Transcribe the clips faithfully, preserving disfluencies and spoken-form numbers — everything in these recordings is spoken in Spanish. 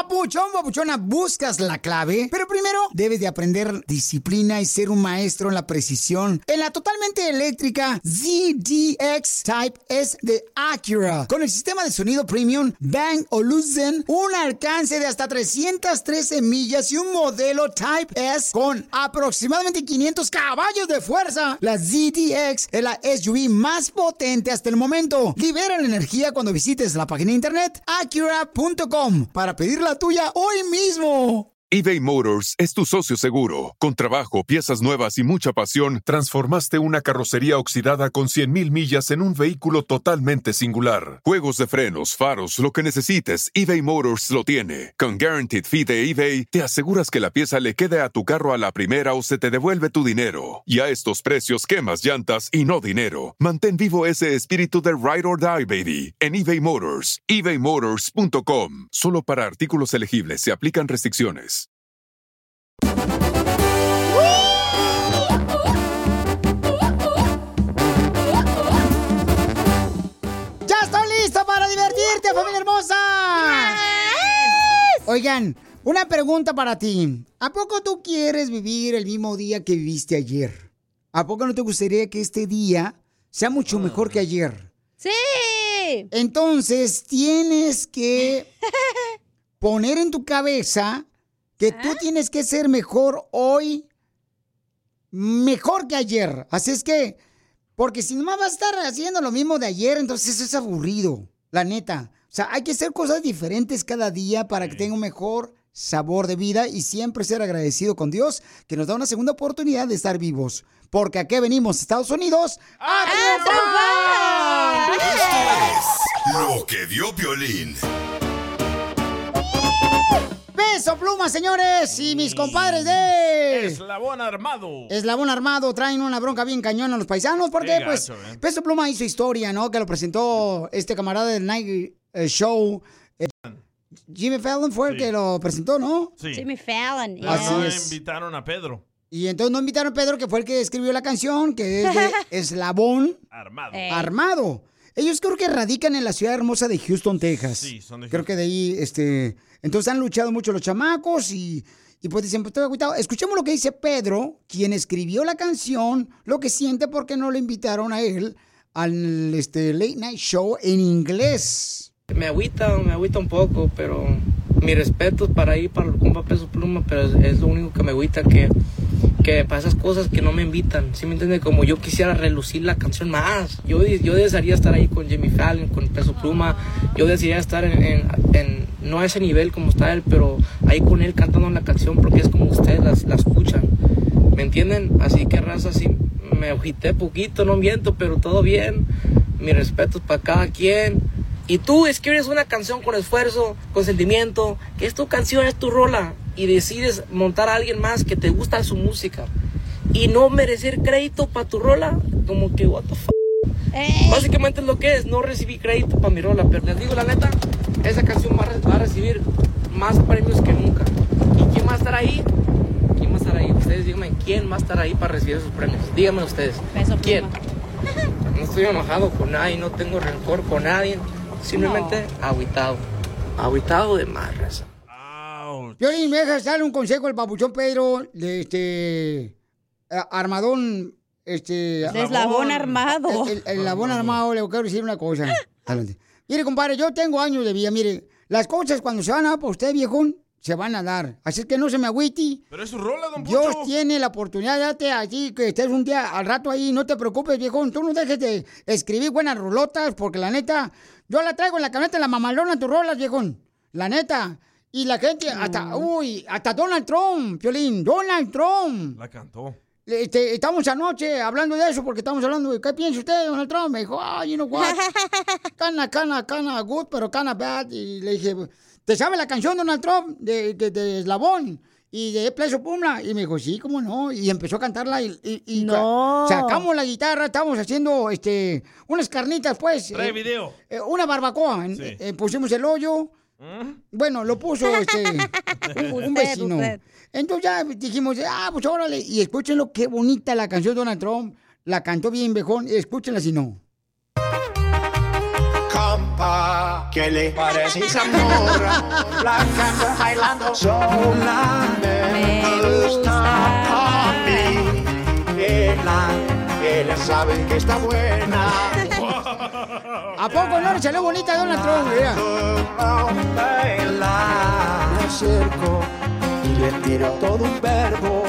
Papuchón, papuchona, buscas la clave, pero primero debes de aprender disciplina y ser un maestro en la precisión. En la totalmente eléctrica Z D X Type S de Acura, con el sistema de sonido premium Bang Olufsen, un alcance de hasta trescientas trece millas y un modelo Type S con aproximadamente quinientos caballos de fuerza. La Z D X es la S U V más potente hasta el momento. Libera la energía cuando visites la página de internet acura punto com para pedir la tuya hoy mismo. eBay Motors es tu socio seguro. Con trabajo, piezas nuevas y mucha pasión, transformaste una carrocería oxidada con cien mil millas en un vehículo totalmente singular. Juegos de frenos, faros, lo que necesites, eBay Motors lo tiene. Con Guaranteed Fee de eBay, te aseguras que la pieza le quede a tu carro a la primera o se te devuelve tu dinero. Y a estos precios, quemas llantas y no dinero. Mantén vivo ese espíritu de Ride or Die, baby, en eBay Motors. ebay motors punto com. Solo para artículos elegibles se aplican restricciones. ¡Ya estoy listo para divertirte, familia hermosa! Yes. Oigan, una pregunta para ti. ¿A poco tú quieres vivir el mismo día que viviste ayer? ¿A poco no te gustaría que este día sea mucho mejor que ayer? ¡Sí! Entonces tienes que poner en tu cabeza que tú tienes que ser mejor hoy, mejor que ayer. Así es que, porque si nomás vas a estar haciendo lo mismo de ayer, entonces eso es aburrido, la neta. O sea, hay que hacer cosas diferentes cada día para que tenga un mejor sabor de vida y siempre ser agradecido con Dios que nos da una segunda oportunidad de estar vivos. Porque aquí venimos, Estados Unidos, ¡a triunfar! Esto es Lo que dio Piolín. Peso Pluma, señores, y mis compadres de... Eslabón Armado. Eslabón Armado traen una bronca bien cañona a los paisanos, porque Qué pues gacho, eh. Peso Pluma hizo historia, ¿no? Que lo presentó este camarada del Night eh, Show. Eh, Jimmy Fallon fue el Sí. que lo presentó, ¿no? Sí. Jimmy Fallon. Pero Así no es. invitaron a Pedro. Y entonces no invitaron a Pedro, que fue el que escribió la canción, que es de Eslabón Armado. Eh. Armado. Ellos creo que radican en la ciudad hermosa de Houston, Texas. Sí, son de Creo Houston. que de ahí, este... Entonces han luchado mucho los chamacos y, y pues dicen, pues estoy agüitado. Escuchemos lo que dice Pedro, quien escribió la canción, lo que siente porque no le invitaron a él al este, Late Night Show en inglés. Me agüita, me agüita un poco, pero mi respeto para ir para el compa Peso Pluma, pero es, es lo único que me agüita, que, que para esas cosas que no me invitan, ¿sí me entiende? Como yo quisiera relucir la canción más, yo, yo desearía estar ahí con Jimmy Fallon, con Peso Pluma, yo desearía estar en, en, en, no a ese nivel como está él, pero ahí con él cantando la canción, porque es como ustedes la, la escuchan, ¿me entienden? Así que raza, sí, me agüité poquito, no miento, pero todo bien, mi respeto es para cada quien. Y tú escribes una canción con esfuerzo, con sentimiento, que es tu canción, es tu rola, y decides montar a alguien más que te gusta su música, y no merecer crédito para tu rola, como que what the f***. Eh. Básicamente es lo que es, no recibí crédito para mi rola, pero les digo la neta, esa canción va a, re- va a recibir más premios que nunca. ¿Y quién va a estar ahí? ¿Quién va a estar ahí? Ustedes díganme, ¿quién va a estar ahí para recibir esos premios? Díganme ustedes, Peso ¿quién? Pluma. No estoy enojado con nadie, no tengo rencor con nadie, simplemente agüitado, agüitado de más raza. Ouch. Yo me deja darle un consejo al papuchón Pedro, de este... a- Armadón, este... De Eslabón Armado. El, el, el Eslabón Armado, le quiero decir una cosa. Adelante. Mire, compadre, yo tengo años de vida, mire, las cosas cuando se van a dar por usted, viejón, se van a dar. Así que no se me agüite. Pero es su rola, don Dios Poncho. tiene la oportunidad de darte así, que estés un día al rato ahí, no te preocupes, viejón. Tú no dejes de escribir buenas rolotas, porque la neta, yo la traigo en la camioneta, la mamalona, tus rolas, viejón. La neta. Y la gente, hasta, uy, hasta Donald Trump, Piolín, Donald Trump. La cantó. Este, estamos anoche hablando de eso, porque estamos hablando de, ¿qué piensa usted, Donald Trump? Me dijo, ah, you know what, cana, cana, cana good, pero cana bad. Y le dije, ¿te sabe la canción, Donald Trump, de, de, de Eslabón y de Peso Pluma? Y me dijo, sí, cómo no. Y empezó a cantarla y, y, y No. ca- sacamos la guitarra, estábamos haciendo este, unas carnitas, pues. Trae eh, video. eh, una barbacoa. Sí. Eh, eh, pusimos el hoyo. ¿Mm? Bueno, lo puso este, un, un Usted, vecino. usted. Entonces ya dijimos, ah, pues órale. Y escúchenlo, qué bonita la canción de Donald Trump. La cantó bien, viejón. Escúchenla si no. Compa, que le parece esa morra, la que anda bailando sola. Me gusta a mí, ella, ella sabe que está buena. ¿A poco no le salió bonita Donald Trump? Mira. Me acerco y le tiro todo un verbo.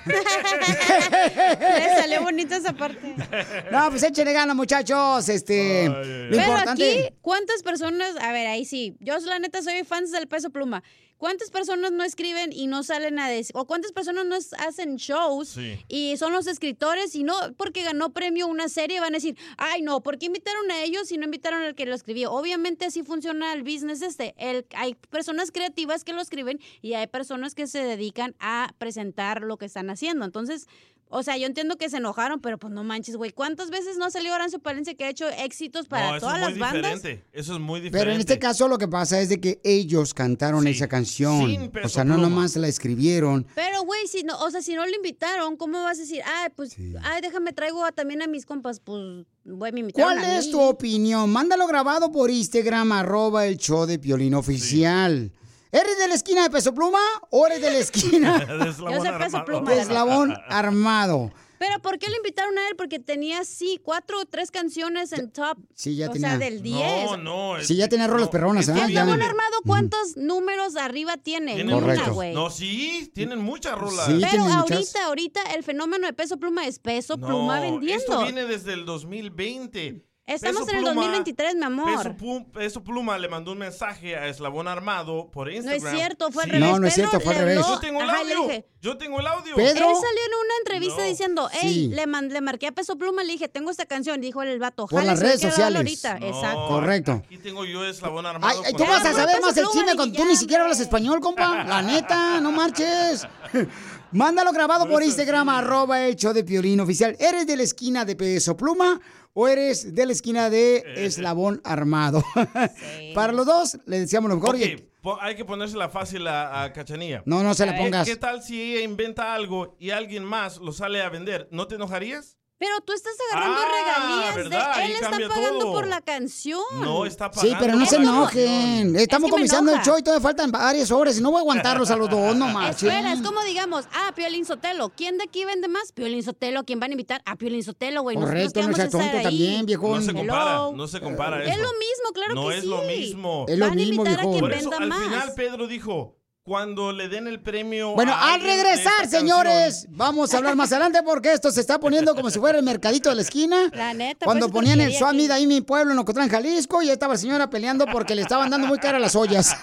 Le salió bonita esa parte. No, pues échenle ganas, muchachos. Este, lo Pero importante. aquí, ¿cuántas personas? A ver, ahí sí. Yo, la neta, soy fan del Peso Pluma. ¿Cuántas personas no escriben y no salen a decir? ¿O cuántas personas no hacen shows Sí. y son los escritores y no porque ganó premio una serie van a decir, ay, no, ¿por qué invitaron a ellos y no invitaron al que lo escribió? Obviamente así funciona el business este. El, hay personas creativas que lo escriben y hay personas que se dedican a presentar lo que están haciendo. Entonces, o sea, yo entiendo que se enojaron, pero pues no manches, güey. ¿Cuántas veces no salió Horacio Palencia que ha hecho éxitos para No, eso todas es muy las bandas? diferente. Eso es muy diferente. Pero en este caso lo que pasa es de que ellos cantaron Sí. esa canción. Sin Peso O sea, no Pluma. nomás la escribieron. Pero, güey, si no, o sea, si no lo invitaron, ¿cómo vas a decir? Ay, pues, ay, déjame traigo a- también a mis compas. Pues, güey, me invitaron ¿Cuál a es mí. tu opinión? Mándalo grabado por Instagram, arroba el show de Piolín oficial. ¿Eres de la esquina de Peso Pluma o eres de la esquina De eslabón Yo soy Peso armado. Pluma. de Eslabón Armado? Pero, ¿por qué lo invitaron a él? Porque tenía, sí, cuatro o tres canciones en top. Sí, ya o tenía. sea, del diez. No, no. es- Sí, ya tenía rolas no, perronas, esto ¿ah? ¿El Ya. Eslabón viene- Armado cuántos números arriba tiene? Tienen Ni una, Correcto. güey. No, sí, tienen muchas rolas. Sí. Pero tiene ahorita, muchas. ahorita, el fenómeno de Peso Pluma es Peso No, Pluma esto vendiendo. viene desde el dos mil veinte. Estamos Peso en el Pluma- dos mil veintitrés, mi amor. Peso, Pu- Peso Pluma le mandó un mensaje a Eslabón Armado por No Instagram. es cierto, fue al Sí. revés. No, no es Pedro cierto, fue al le revés. habló- Yo tengo el Ajá, le audio. dije, Yo tengo el audio. Pedro. él salió en una entrevista No. diciendo, hey, Sí. le, man- le marqué a Peso Pluma, le dije, tengo esta canción. Dijo el vato, Por "Jale, las se ve redes que va a darlo sociales. ahorita". No, Exacto. Correcto. Aquí tengo yo Eslabón Ay, Armado. ay, con tú el vas a audio. saber Peso más el Pluma, chisme ni con ya, tú ni siquiera hombre. hablas español, compa. La neta, no marches. Mándalo grabado por Instagram, arroba el show de Piolín oficial. ¿Eres de la esquina de Peso Pluma o eres de la esquina de Eslabón Armado? Para los dos, le deseamos lo mejor. Ok, Y- po- hay que ponérsela fácil a, a Cachanilla. No, no se la A ver, pongas. ¿Qué tal si ella inventa algo y alguien más lo sale a vender? ¿No te enojarías? Pero tú estás agarrando Ah, regalías ¿verdad? de Ahí él, está cambia pagando todo. por la canción. No, está pagando. Sí, pero no por se la enojen. canción. Estamos Es que me comenzando el enoja. show y todavía faltan varias horas y no voy a aguantarlos a los dos, no marches. Espera, es como digamos, ah, Piolín Sotelo. ¿Quién de aquí vende más? Piolín Sotelo. ¿Quién van a invitar? A Piolín Sotelo, güey. Nosotros Correcto, qué no vamos a seas estar tonto ahí. también, viejón. No se compara, Hello. no se compara eso. Es lo mismo, claro no que es sí. lo mismo. Es lo Van a mismo, invitar a viejo. quien Por eso, venda al más. final Pedro dijo, cuando le den el premio Bueno, a al alguien de regresar, esta señores, canción- vamos a hablar más adelante porque esto se está poniendo como si fuera el mercadito de la esquina. La neta, Cuando pues, ponían el porquería Swami aquí. de ahí en mi pueblo, en Ocotlán, Jalisco, y ahí estaba la señora peleando porque le estaban dando muy cara las ollas.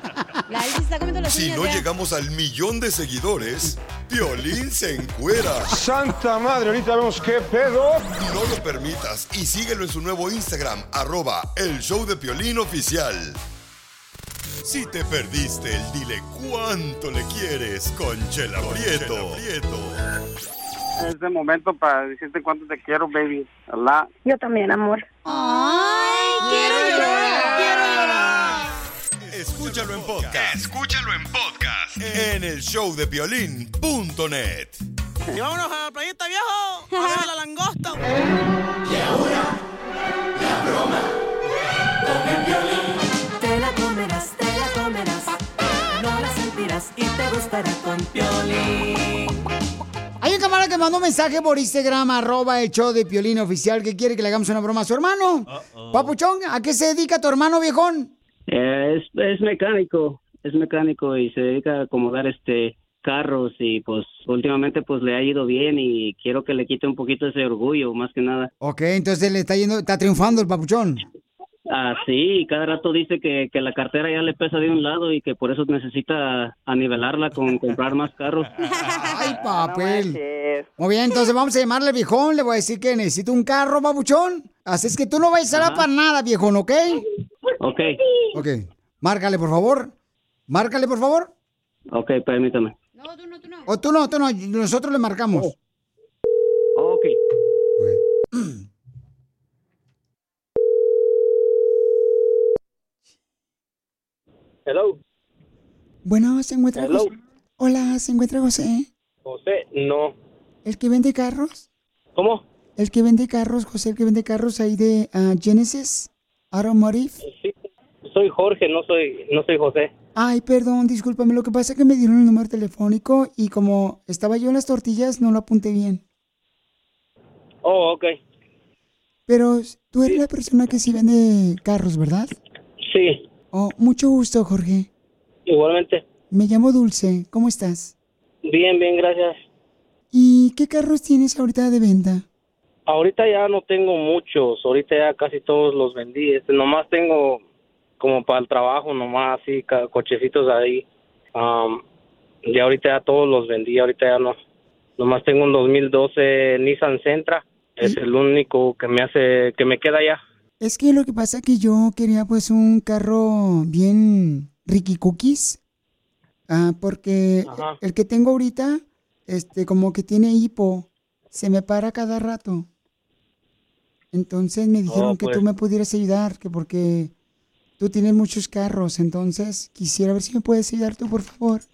La Elvis está comiendo las Si uñas no ya. llegamos al millón de seguidores, Piolín se encuera. Santa madre, ahorita vemos qué pedo. No lo permitas y síguelo en su nuevo Instagram, arroba el show de Piolín oficial. Si te perdiste el dile cuánto le quieres con Chela Prieto. Es el momento para decirte cuánto te quiero, baby. Allah. Yo también, amor. Ay, quiero llorar, quiero llorar. Escúchalo en podcast. Escúchalo en podcast. En el show de Piolín punto net. Y vámonos a la playita, viejo. A ver la langosta. Te la comerás, te la comerás. No la sentirás y te gustará con Piolín. Hay un camarada que mandó un mensaje por Instagram, arroba el show de Piolín oficial, que quiere que le hagamos una broma a su hermano. Uh-oh. Papuchón, ¿a qué se dedica tu hermano, viejón? Eh, es, es mecánico, es mecánico y se dedica a acomodar este carros y pues últimamente pues le ha ido bien y quiero que le quite un poquito ese orgullo, más que nada. Ok, entonces le está yendo, está triunfando el papuchón. Ah, sí, cada rato dice que, que la cartera ya le pesa de un lado y que por eso necesita anivelarla con comprar más carros. Ay, papel. Muy bien, entonces vamos a llamarle al viejón, le voy a decir que necesito un carro, papuchón. Así es que tú no vayas a hablar para nada, viejón, ¿ok? Ok, Ok, márcale, por favor. Márcale, por favor. ok, permítame. No, tú no, tú no. O tú no, tú no, nosotros le marcamos. Ok. Hello. Bueno, ¿se encuentra Hello. José? Hola, ¿se encuentra José? José, no. ¿El que vende carros? ¿Cómo? ¿El que vende carros, José, el que vende carros ahí de ah, Genesis Automotive? Sí, soy Jorge, no soy, no soy José. Ay, perdón, discúlpame. Lo que pasa es que me dieron el número telefónico y como estaba yo en las tortillas, no lo apunté bien. Oh, ok. Pero tú eres la persona que sí vende carros, ¿verdad? Sí. Oh, mucho gusto, Jorge. Igualmente. Me llamo Dulce. ¿Cómo estás? Bien, bien, gracias. ¿Y qué carros tienes ahorita de venta? Ahorita ya no tengo muchos, ahorita ya casi todos los vendí. Este, nomás tengo como para el trabajo, nomás así, ca- cochecitos ahí. Um, y ahorita ya todos los vendí, ahorita ya no. Nomás tengo un dos mil doce Nissan Sentra. Es el único que me hace, que me queda ya. Es que lo que pasa es que yo quería pues un carro bien Ricky Cookies. Ah, porque Ajá. el que tengo ahorita, este, como que tiene hipo, se me para cada rato. Entonces me dijeron Oh, que pues. tú me pudieras ayudar, que porque tú tienes muchos carros, entonces quisiera ver si me puedes ayudar tú, por favor.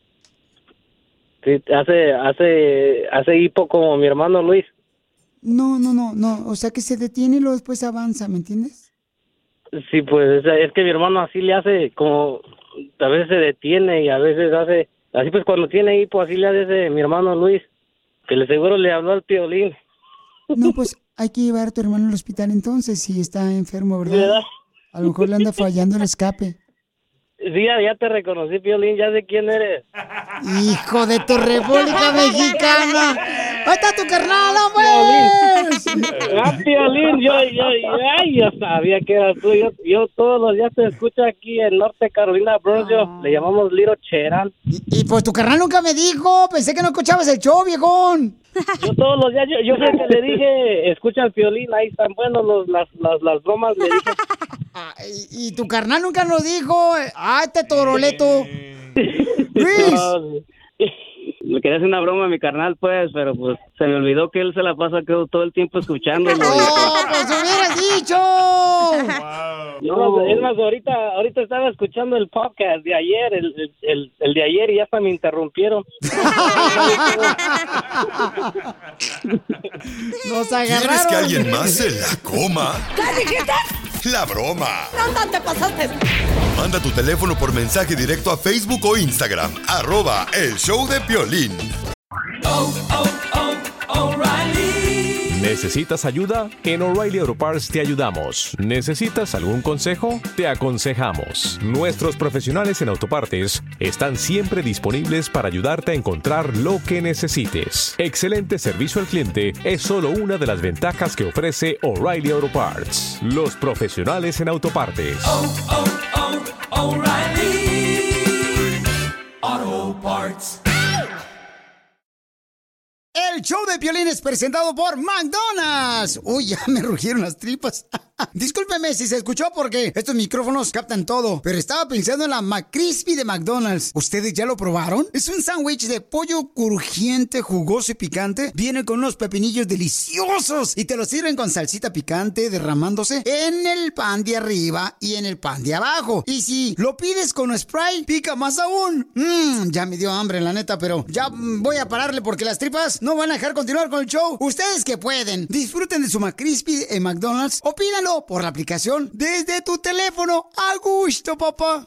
Sí, hace, hace, hace hipo como mi hermano Luis. No, no, no, no, o sea que se detiene y luego después avanza, ¿me entiendes? Sí, pues es, es que mi hermano así le hace como, a veces se detiene y a veces hace, así pues cuando tiene hipo así le hace ese, mi hermano Luis, que le seguro le habló al Piolín. No, pues hay que llevar a tu hermano al hospital entonces, si está enfermo, ¿verdad? ¿Verdad? A lo mejor le anda fallando el escape. Sí, ya, ya te reconocí, Piolín, ya sé quién eres. ¡Hijo de tu República Mexicana! ¡Ahí está tu carnal, hombre! Ah, Piolín, yo, yo, ay, yo sabía que eras tú. Yo, yo todos los días te escucho aquí en Norte Carolina, bro. Yo, le llamamos Little Cherán. Y, y pues tu carnal nunca me dijo. Pensé que no escuchabas el show, viejón. Yo todos los días, yo, yo sé que le dije, escucha el Piolín, ahí están buenos los, las, las, las bromas, le dije. Ah, y, y tu carnal nunca nos dijo. ¡Ah, este toroleto! ¡Luis! Me quería hacer una broma a mi carnal, pues, pero pues se me olvidó que él se la pasa creo, todo el tiempo escuchándolo. ¡Oh, pues hubieras dicho! No, es más, ahorita, ahorita estaba escuchando el podcast de ayer, el, el, el, el de ayer, y ya hasta me interrumpieron. Nos ¿Quieres agarraron. que alguien más se la coma? ¿Qué dijiste? La broma. No, no te pasaste. Manda tu teléfono por mensaje directo a Facebook o Instagram, arroba el show de Piolín. ¿Necesitas ayuda? En O'Reilly Auto Parts te ayudamos. ¿Necesitas algún consejo? Te aconsejamos. Nuestros profesionales en autopartes están siempre disponibles para ayudarte a encontrar lo que necesites. Excelente servicio al cliente es solo una de las ventajas que ofrece O'Reilly Auto Parts. Los profesionales en autopartes. Oh, oh, oh, O'Reilly Auto Parts. El show de Piolín es presentado por McDonald's. Uy, ya me rugieron las tripas. Discúlpeme si se escuchó porque estos micrófonos captan todo, pero estaba pensando en la McCrispy de McDonald's. ¿Ustedes ya lo probaron? Es un sándwich de pollo crujiente, jugoso y picante. Viene con unos pepinillos deliciosos y te lo sirven con salsita picante derramándose en el pan de arriba y en el pan de abajo. Y si lo pides con Sprite, pica más aún. Mmm, ya me dio hambre, la neta, pero ya voy a pararle porque las tripas no van a dejar continuar con el show. Ustedes que pueden, disfruten de su McCrispy en McDonald's o pídanlo por la aplicación desde tu teléfono. A gusto, papá.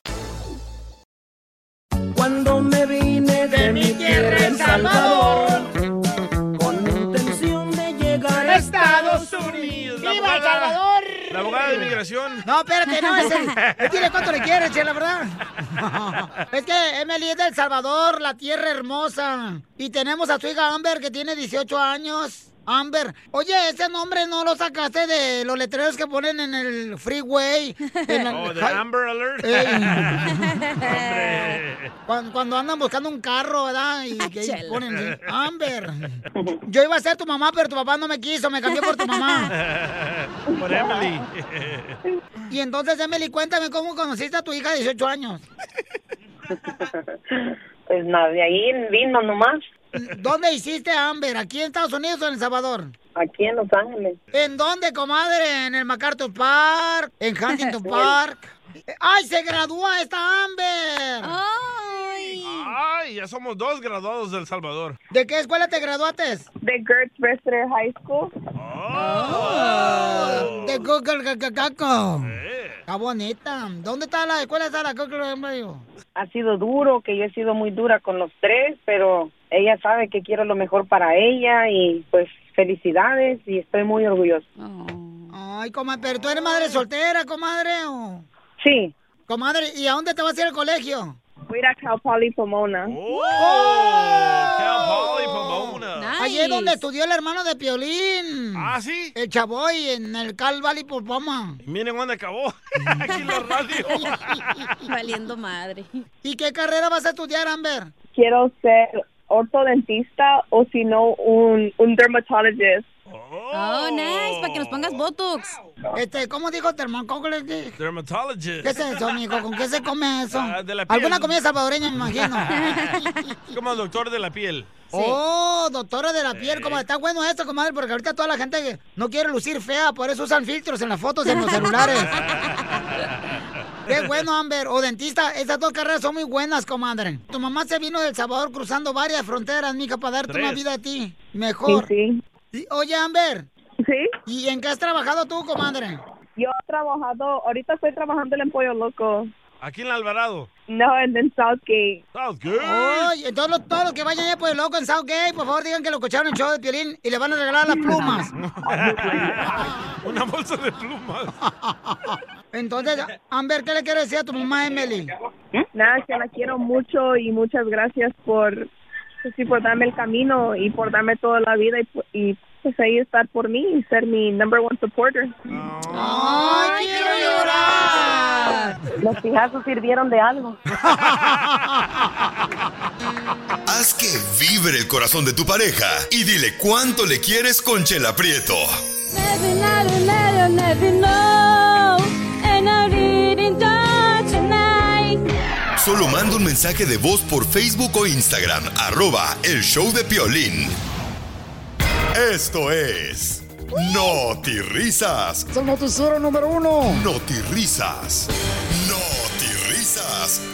Cuando me vine de mi tierra, El Salvador, con intención de llegar a Estados Unidos. La ¡Viva El abogada- Salvador! La abogada de inmigración. No, espérate, no, es el, él dile cuánto le quieres, che, la verdad. Es que Emily es de El Salvador, la tierra hermosa. Y tenemos a su hija Amber, que tiene dieciocho años. Amber, oye, ese nombre no lo sacaste de los letreros que ponen en el freeway. En la- Oh, de Amber Alert. Ey. Hombre. Cuando, cuando andan buscando un carro, ¿verdad? Y que ahí Chela. ponen sí, Amber. Yo iba a ser tu mamá, pero tu papá no me quiso, me cambió por tu mamá. Por Emily. Y entonces, Emily, cuéntame cómo conociste a tu hija de dieciocho años. Pues nada, de ahí vino nomás. ¿Dónde hiciste a Amber? ¿Aquí en Estados Unidos o en El Salvador? Aquí en Los Ángeles. ¿En dónde, comadre? ¿En el MacArthur Park? ¿En Huntington Park? ¡Ay, se gradúa esta Amber! ¡Ay! Ay, ya somos dos graduados de El Salvador. ¿De qué escuela te graduaste? De Gertz Wrestler High School. Oh, de Google Cacaco. Está bonita. ¿Dónde está la escuela? ¿Está la Ha sido duro, que yo he sido muy dura con los tres, pero ella sabe que quiero lo mejor para ella y pues felicidades y estoy muy orgullosa. Ay, comadre, pero tú eres madre soltera, comadre. ¿O? Sí. Comadre, ¿y a dónde te vas a ir al colegio? Voy a ir a Cal Poly Pomona. ¡Oh! Cal Poly Pomona. Nice. Allí es donde estudió el hermano de Piolín. ¿Ah, sí? El Chavoy, en el Cal Valley Pomona. Miren dónde acabó. Aquí en la radio. Valiendo madre. ¿Y qué carrera vas a estudiar, Amber? Quiero ser ortodontista o si no, un, un dermatologist. Oh, nice, para que nos pongas Botox. Este, ¿cómo dijo dermatologist? Dermatologist. ¿Qué es eso, amigo? ¿Con qué se come eso? Ah, de la piel. Alguna comida salvadoreña, me imagino. Como doctor de la piel. Sí. Oh, doctora de la piel, como está bueno esto, comadre, porque ahorita toda la gente no quiere lucir fea, por eso usan filtros en las fotos en los celulares. Qué bueno, Amber. O dentista, esas dos carreras son muy buenas, comadre. Tu mamá se vino del Salvador cruzando varias fronteras, mija, para darte Tres. una vida a ti mejor. Sí, sí. Y, oye, Amber. ¿Sí? ¿Y en qué has trabajado tú, comadre? Yo he trabajado, ahorita estoy trabajando en Pollo Loco. Aquí en el Alvarado. No, en, en Southgate. Southgate. Oye, todos los, todos los que vayan allá por el loco en Southgate, por favor digan que lo escucharon en el show de Piolín y le van a regalar las plumas. Una bolsa de plumas. Entonces, Amber, ¿qué le quieres decir a tu mamá, Emily? Nada, que la quiero mucho y muchas gracias por, pues, sí, por darme el camino y por darme toda la vida y, y pues ahí estar por mí y ser mi number one supporter. ¡Ay, quiero llorar! Los fijazos sirvieron de algo. Haz que vibre el corazón de tu pareja y dile cuánto le quieres con Chela Prieto. Solo manda un mensaje de voz por Facebook o Instagram, arroba el show de Piolín. Esto es Notirrisas. Es el noticiero número uno. Notirrisas. Notirrisas.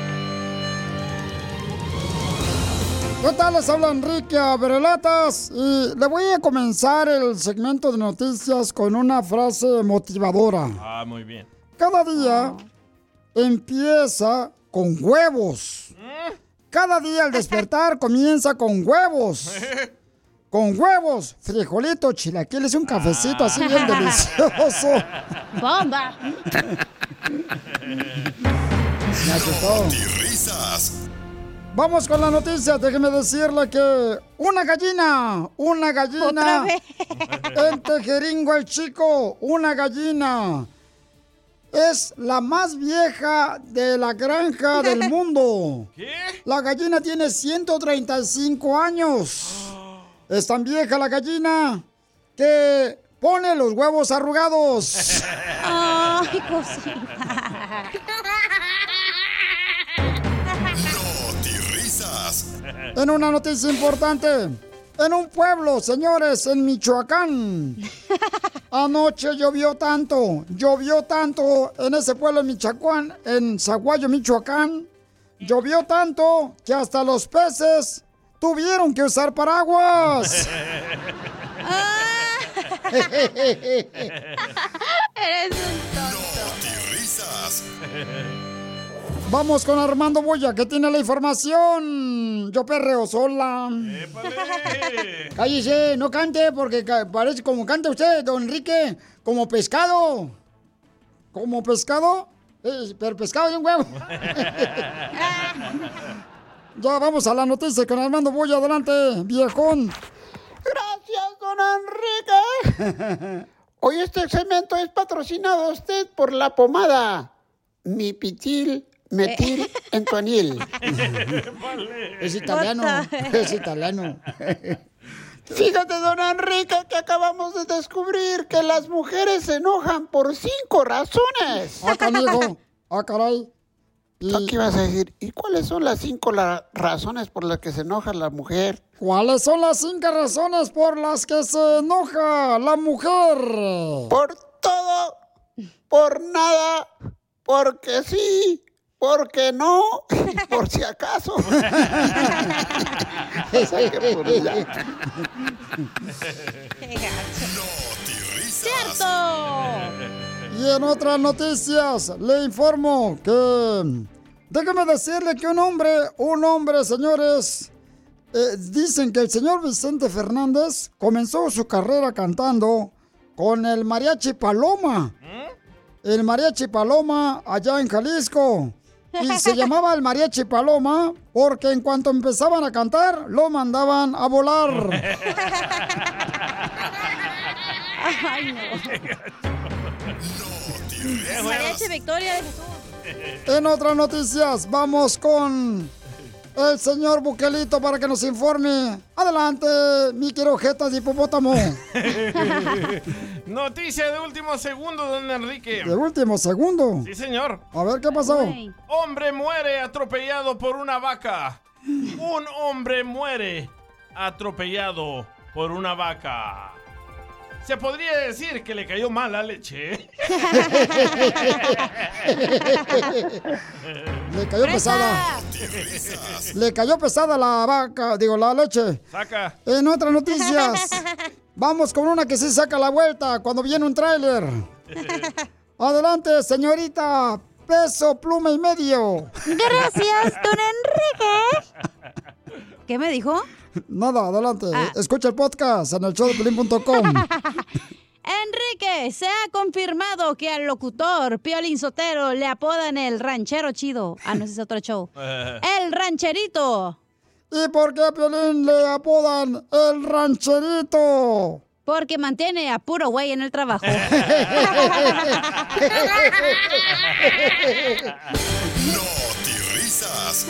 ¿Qué tal? Les habla Enrique Abrelatas y le voy a comenzar el segmento de noticias con una frase motivadora. Ah, muy bien. Cada día empieza con huevos. Cada día al despertar comienza con huevos. Con huevos, frijolitos, chilaquiles, un cafecito así bien delicioso. ¡Bomba! Me asustó. Notirrisas. Vamos con la noticia. Déjeme decirle que una gallina, una gallina. ¿Otra vez? En Tejeringo el Chico, una gallina. Es la más vieja de la granja del mundo. ¿Qué? La gallina tiene ciento treinta y cinco años. Es tan vieja la gallina que pone los huevos arrugados. Ay, cosita. Notirrisas. En una noticia importante, en un pueblo, señores, en Michoacán. Anoche llovió tanto, llovió tanto en ese pueblo en Michoacán, en Zaguayo, Michoacán. Llovió tanto que hasta los peces tuvieron que usar paraguas. Eres un tonto. Notirrisas. Vamos con Armando Boya, que tiene la información. Yo perreo sola. ¡Épale! Cállese, no cante, porque ca- parece como canta usted, don Enrique, como pescado. ¿Como pescado? Eh, pero pescado de un huevo. Ya vamos a la noticia con Armando Boya. Adelante, viejón. Gracias, don Enrique. Hoy este segmento es patrocinado a usted por la pomada Mipitil Metil Entuanil. Es italiano, es italiano. Fíjate, don Enrique, que acabamos de descubrir que las mujeres se enojan por cinco razones. Ah, canijo. Ah, caray. ¿Y qué ibas a decir? ¿Y cuáles son las cinco la- razones por las que se enoja la mujer? ¿Cuáles son las cinco razones por las que se enoja la mujer? Por todo, por nada, porque sí, porque no, por si acaso. Saque por allá. Qué gacho. Notirrisas. ¡Cierto! Y en otras noticias, le informo que... Déjame decirle que un hombre, un hombre, señores... Eh, dicen que el señor Vicente Fernández comenzó su carrera cantando con el Mariachi Paloma. El Mariachi Paloma allá en Jalisco. Y se llamaba el Mariachi Paloma porque en cuanto empezaban a cantar, lo mandaban a volar. Ay, no. El Mariachi Victoria de Jesús. En otras noticias, vamos con el señor Buquelito para que nos informe. Adelante, mi querido jeta de hipopótamo. Noticia de último segundo, don Enrique. De último segundo. Sí, señor. A ver, ¿qué pasó? Hombre muere atropellado por una vaca. Un hombre muere atropellado por una vaca. Se podría decir que le cayó mal la leche. Le cayó pesada. Le cayó pesada la vaca, digo, la leche. Saca. En otras noticias, vamos con una que sí saca la vuelta cuando viene un tráiler. Adelante, señorita. Peso, pluma y medio. Gracias, don Enrique. ¿Qué me dijo? Nada, adelante. Ah. Escucha el podcast en el show de piolín punto com. Enrique, se ha confirmado que al locutor Piolín Sotelo le apodan el ranchero chido. Ah, no, ese es otro show. El rancherito. ¿Y por qué a Piolín le apodan el rancherito? Porque mantiene a puro güey en el trabajo. Notirrisas.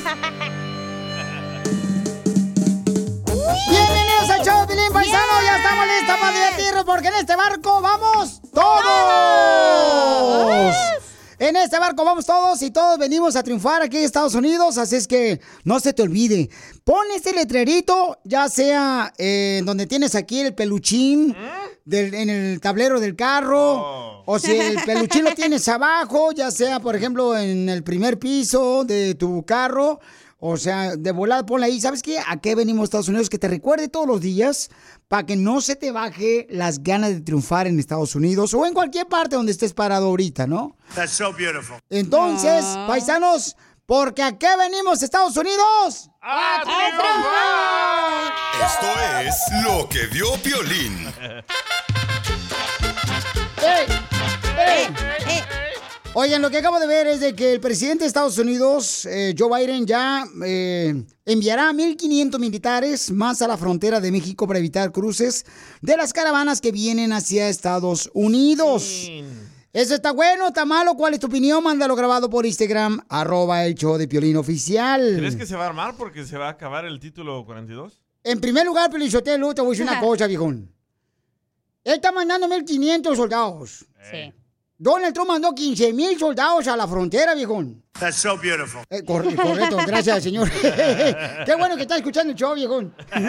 Bienvenidos al show de Piolín, paisano. Yeah. Ya estamos listos para divertirnos porque en este barco vamos todos. ¡Vamos! En este barco vamos todos y todos venimos a triunfar aquí en Estados Unidos. Así es que no se te olvide. Pon este letrerito, ya sea eh, donde tienes aquí el peluchín del, en el tablero del carro. Oh. O si el peluchín lo tienes abajo, ya sea, por ejemplo, en el primer piso de tu carro. O sea, de volada ponle ahí. ¿Sabes qué? ¿A qué venimos a Estados Unidos? Que te recuerde todos los días para que no se te baje las ganas de triunfar en Estados Unidos o en cualquier parte donde estés parado ahorita, ¿no? That's so beautiful. Entonces, no. paisanos, porque ¿a qué venimos a Estados Unidos? ¡A, ¡A triunfar! Esto es Lo que vio Piolín. ¡Ey! ¡Ey! ¡Ey! Oigan, lo que acabo de ver es de que el presidente de Estados Unidos, eh, Joe Biden, ya eh, enviará mil quinientos militares más a la frontera de México para evitar cruces de las caravanas que vienen hacia Estados Unidos. Sí. ¿Eso está bueno? ¿Está malo? ¿Cuál es tu opinión? Mándalo grabado por Instagram, arroba el show de Piolín Oficial. ¿Crees que se va a armar porque se va a acabar el título cuarenta y dos? En primer lugar, Piolín Sotelo, te voy a decir una cosa, viejón. Él está mandando mil quinientos soldados. Sí. Donald Trump mandó quince mil soldados a la frontera, viejón. That's so beautiful. Eh, cor- correcto, gracias, señor. Qué bueno que está escuchando el show, viejón.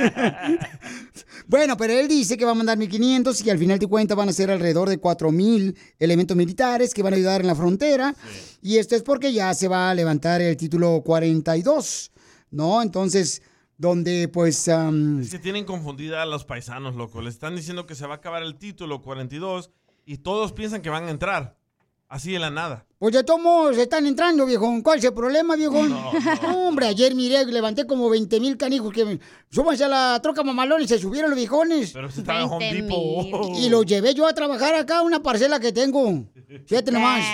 Bueno, pero él dice que va a mandar mil quinientos y al final de cuentas van a ser alrededor de cuatro mil elementos militares que van a ayudar en la frontera. Sí. Y esto es porque ya se va a levantar el título cuarenta y dos, ¿no? Entonces, donde pues... Um... Es que tienen confundida a los paisanos, loco. Les están diciendo que se va a acabar el título cuarenta y dos y todos piensan que van a entrar. Así de la nada. Pues de todos modos están entrando, viejón. ¿Cuál es el problema, viejón? No, no. Hombre, ayer miré, levanté como veinte mil canijos que súbanse a la troca mamalón y se subieron los viejones. Pero se estaba en Home Depot. Y los llevé yo a trabajar acá, una parcela que tengo. Fíjate nomás.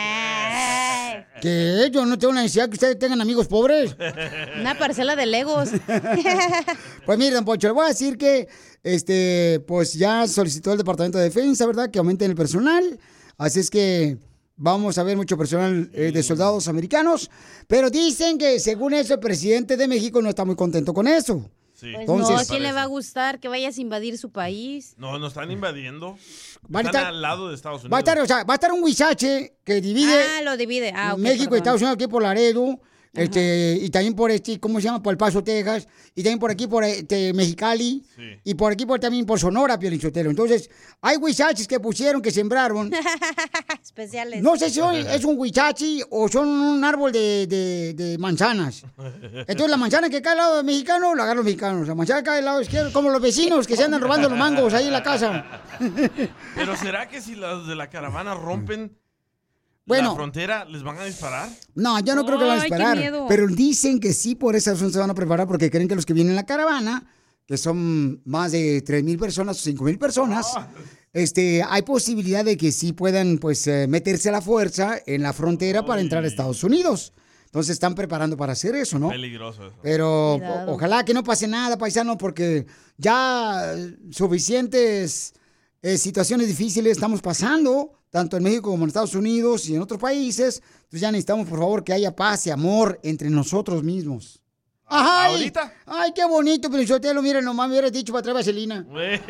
Que yo no tengo la necesidad que ustedes tengan amigos pobres. Una parcela de Legos. Pues miren, don Poncho, le voy a decir que este, pues ya solicitó el Departamento de Defensa, ¿verdad? Que aumenten el personal. Así es que vamos a ver mucho personal eh, de soldados americanos. Pero dicen que según eso el presidente de México no está muy contento con eso. Sí. Pues Entonces, no, ¿a quién le va a gustar que vayas a invadir su país? No, no están invadiendo. Van Están estar, al lado de Estados Unidos. Va a estar, o sea, va a estar un huizache que divide Ah, lo divide. Ah, okay, México perdón. y Estados Unidos aquí por Laredo. Este, y también por este, ¿cómo se llama? Por El Paso, Texas. Y también por aquí por este, Mexicali. Sí. Y por aquí por, también por Sonora, Piolín Sotelo. Entonces, hay huizaches que pusieron, que sembraron. Especiales. No sé si son- es un huizachi o son un árbol de, de- de manzanas. Entonces, la manzana que cae al lado del mexicano, la agarran los mexicanos. La manzana que cae al lado izquierdo, como los vecinos que se andan robando los mangos ahí en la casa. Pero ¿será que si los de la caravana rompen, Bueno. ¿La frontera les van a disparar? No, yo no creo que van a Ay, qué disparar. miedo. Pero dicen que sí, por esa razón se van a preparar, porque creen que los que vienen en la caravana, que son más de tres mil personas o cinco mil personas, este, hay posibilidad de que sí puedan pues eh, meterse a la fuerza en la frontera para entrar a Estados Unidos. Entonces están preparando para hacer eso, ¿no? Peligroso eso. Pero Cuidado. o- ojalá que no pase nada, paisano, porque ya eh, suficientes eh, situaciones difíciles estamos pasando, tanto en México como en Estados Unidos y en otros países. Entonces ya necesitamos, por favor, que haya paz y amor entre nosotros mismos. Ay, ¿Ahorita? Ay, qué bonito, pero yo te lo miren, nomás me hubieras dicho para traer vaselina.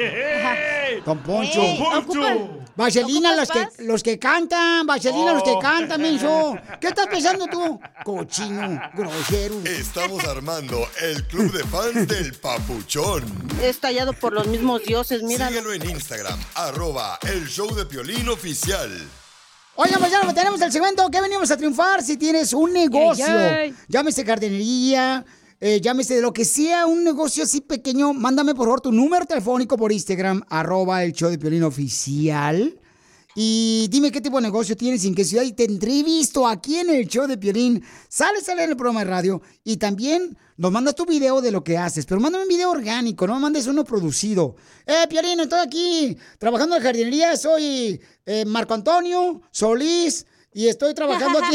Don Poncho. Ey, Don Poncho. ocupan- Vaselina, los ¿ocupas que, los que cantan, vaselina, los que Oh. cantan, menso. ¿Qué estás pensando tú? Cochino, grosero. Estamos armando el club de fans del Papuchón. Es tallado por los mismos dioses, mira. Síguelo en Instagram, arroba el show de Piolín oficial. Oigan, pues ya tenemos el segmento que venimos a triunfar. Si tienes un negocio, Yay, yay. llámese jardinería, eh, llámese de lo que sea, un negocio así pequeño, mándame por favor tu número telefónico por Instagram, arroba el show de Piolín oficial. Y dime qué tipo de negocio tienes, en qué ciudad, y te entrevisto aquí en el show de Piolín. Sales a leer el programa de radio y también nos mandas tu video de lo que haces, pero mándame un video orgánico, no me mandes uno producido. Eh, Piolín, estoy aquí trabajando en jardinería, soy eh, Marco Antonio Solís y estoy trabajando aquí.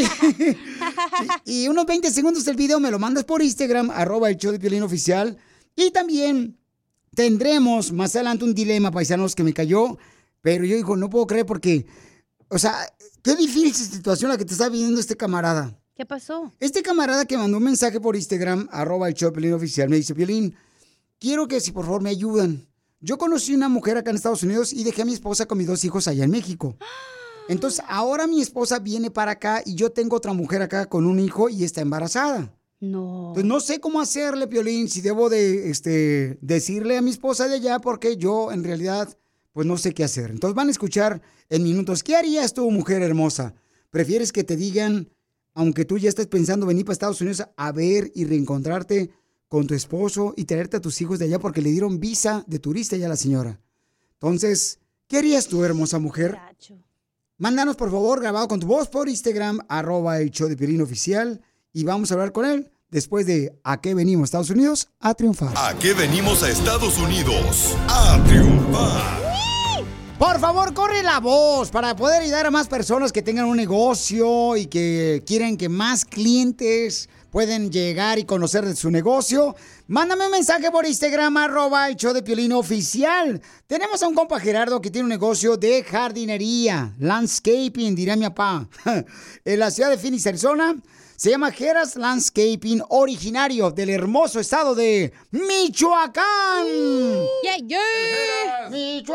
y, y unos veinte segundos del video me lo mandas por Instagram, arroba el show de Piolín oficial. Y también tendremos más adelante un dilema, paisanos, que me cayó. Pero yo digo, no puedo creer porque, o sea, qué difícil situación la que te está viviendo este camarada. ¿Qué pasó? Este camarada que mandó un mensaje por Instagram, arroba el show de Piolín oficial, me dice, Piolín, quiero que si por favor me ayudan. Yo conocí una mujer acá en Estados Unidos y dejé a mi esposa con mis dos hijos allá en México. Entonces, ahora mi esposa viene para acá y yo tengo otra mujer acá con un hijo y está embarazada. No. Entonces, no sé cómo hacerle, Piolín, si debo de este, decirle a mi esposa de allá porque yo, en realidad, pues no sé qué hacer. Entonces, van a escuchar en minutos. ¿Qué harías tú, mujer hermosa? ¿Prefieres que te digan, aunque tú ya estés pensando venir para Estados Unidos a ver y reencontrarte con tu esposo y traerte a tus hijos de allá porque le dieron visa de turista ya a la señora? Entonces, ¿qué harías tú, hermosa mujer? Mándanos, por favor, grabado con tu voz por Instagram, arroba el show de Piolín oficial, y vamos a hablar con él después de ¿A qué venimos, Estados Unidos? A triunfar. ¿A qué venimos a Estados Unidos? A triunfar. Por favor, corre la voz para poder ayudar a más personas que tengan un negocio y que quieren que más clientes pueden llegar y conocer de su negocio. Mándame un mensaje por Instagram, arroba el show de Piolín oficial. Tenemos a un compa Gerardo que tiene un negocio de jardinería, landscaping, diría mi papá, en la ciudad de Phoenix, Arizona. Se llama Geras Landscaping, originario del hermoso estado de Michoacán. Yeah, yeah.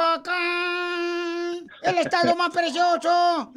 Michoacán, el estado más precioso,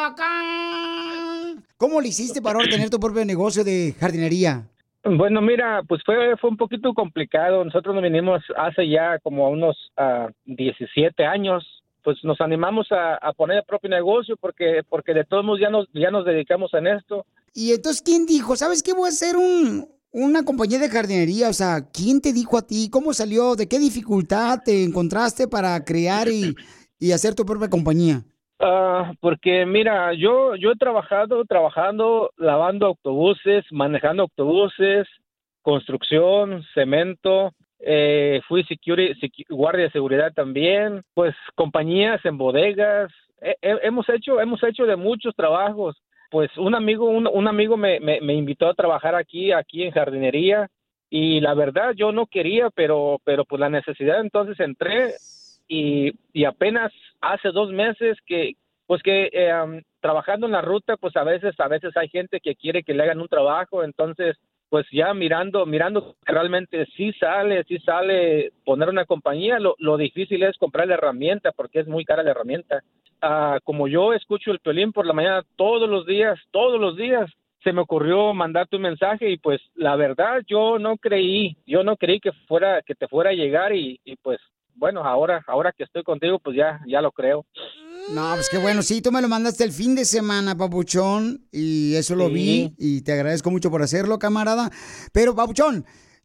Michoacán. ¿Cómo le hiciste para ahora tener tu propio negocio de jardinería? Bueno, mira, pues fue fue un poquito complicado. Nosotros nos vinimos hace ya como unos uh, diecisiete años. Pues nos animamos a, a poner el propio negocio porque porque de todos modos ya nos ya nos dedicamos en esto. Y entonces, ¿quién dijo? ¿Sabes qué? Voy a hacer un, una compañía de jardinería. O sea, ¿quién te dijo a ti? ¿Cómo salió? ¿De qué dificultad te encontraste para crear y, y hacer tu propia compañía? Ah, porque mira, yo yo he trabajado, trabajando, lavando autobuses, manejando autobuses, construcción, cemento, eh, fui security, secu- guardia de seguridad también, pues compañías en bodegas, he- he- hemos hecho hemos hecho de muchos trabajos. Pues un amigo un, un amigo me, me, me invitó a trabajar aquí aquí en jardinería y la verdad yo no quería, pero pero pues la necesidad, entonces entré. Y, y apenas hace dos meses que, pues que eh, um, trabajando en la ruta, pues a veces, a veces hay gente que quiere que le hagan un trabajo, entonces, pues ya mirando, mirando que realmente sí sale, sí sale poner una compañía, lo, lo difícil es comprar la herramienta, porque es muy cara la herramienta. Ah, como yo escucho el Piolín por la mañana todos los días, todos los días, se me ocurrió mandarte un mensaje y pues la verdad yo no creí, yo no creí que fuera, que te fuera a llegar y, y pues bueno, ahora ahora que estoy contigo, pues ya ya lo creo. No, pues qué bueno, sí, tú me lo mandaste el fin de semana, papuchón, y eso lo Sí. vi, y te agradezco mucho por hacerlo, camarada. Pero, papuchón,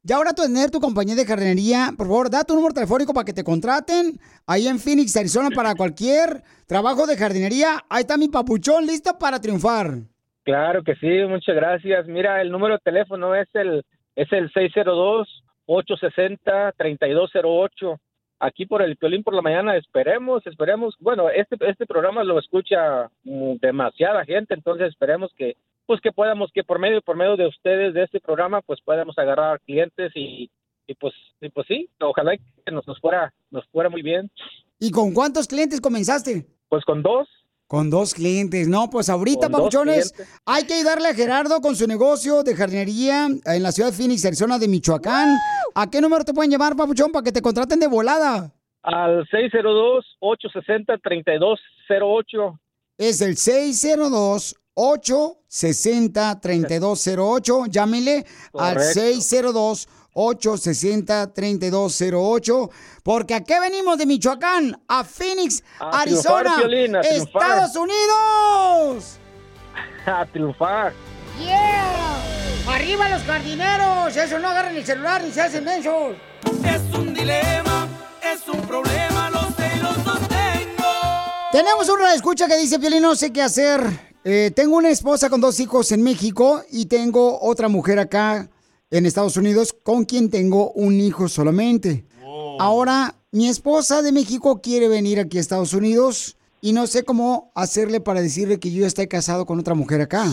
ya ahora tú tener tu compañía de jardinería, por favor, da tu número telefónico para que te contraten ahí en Phoenix, Arizona, para cualquier trabajo de jardinería. Ahí está mi papuchón listo para triunfar. Claro que sí, muchas gracias. Mira, el número de teléfono es el es el seis cero dos, ocho seis cero, tres dos cero ocho. Aquí por el Piolín por la mañana, esperemos, esperemos. Bueno, este este programa lo escucha mm, demasiada gente, entonces esperemos que pues que podamos, que por medio por medio de ustedes, de este programa, pues podamos agarrar clientes y, y pues y pues sí, ojalá que nos, nos fuera nos fuera muy bien. ¿Y con cuántos clientes comenzaste? Pues con dos. Con dos clientes. No, pues ahorita, Con dos papuchones, clientes. hay que ayudarle a Gerardo con su negocio de jardinería en la ciudad de Phoenix, Arizona, de Michoacán. ¿A qué número te pueden llamar, papuchón, para que te contraten de volada? Al seis cero dos, ocho seis cero, tres dos cero ocho. Es el seis cero dos, ocho seis cero, tres dos cero ocho. Llámenle al Correcto. seis cero dos, ocho seis cero, tres dos cero ocho. Porque aquí venimos de Michoacán a Phoenix, A Arizona, triunfar, Piolín, a triunfar. Estados Unidos. A triunfar. ¡Yeah! ¡Arriba los jardineros! Eso, no agarren el celular ni se hacen mensos. Es un dilema, es un problema, lo sé y lo sostengo. Tenemos una escucha que dice, Piolín, no sé qué hacer. Eh, tengo una esposa con dos hijos en México y tengo otra mujer acá en Estados Unidos con quien tengo un hijo solamente. Ahora, mi esposa de México quiere venir aquí a Estados Unidos y no sé cómo hacerle para decirle que yo ya estoy casado con otra mujer acá.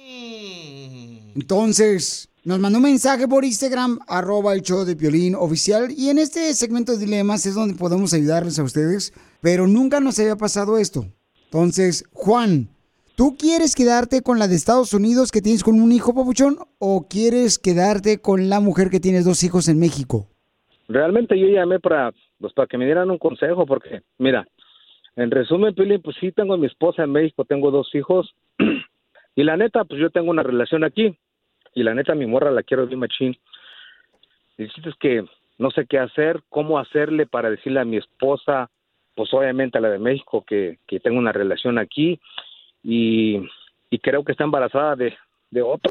Entonces, nos mandó un mensaje por Instagram, arroba el show de Piolín oficial, y en este segmento de dilemas es donde podemos ayudarles a ustedes, pero nunca nos había pasado esto. Entonces, Juan, ¿tú quieres quedarte con la de Estados Unidos que tienes con un hijo, papuchón, o quieres quedarte con la mujer que tienes dos hijos en México? Realmente yo llamé para, pues, para que me dieran un consejo, porque, mira, en resumen, Piolín, pues sí tengo a mi esposa en México, tengo dos hijos, y la neta, pues yo tengo una relación aquí, y la neta, mi morra la quiero bien machín. Y el chiste es que no sé qué hacer, cómo hacerle para decirle a mi esposa, pues obviamente a la de México, que, que tengo una relación aquí, y, y creo que está embarazada de, de otro.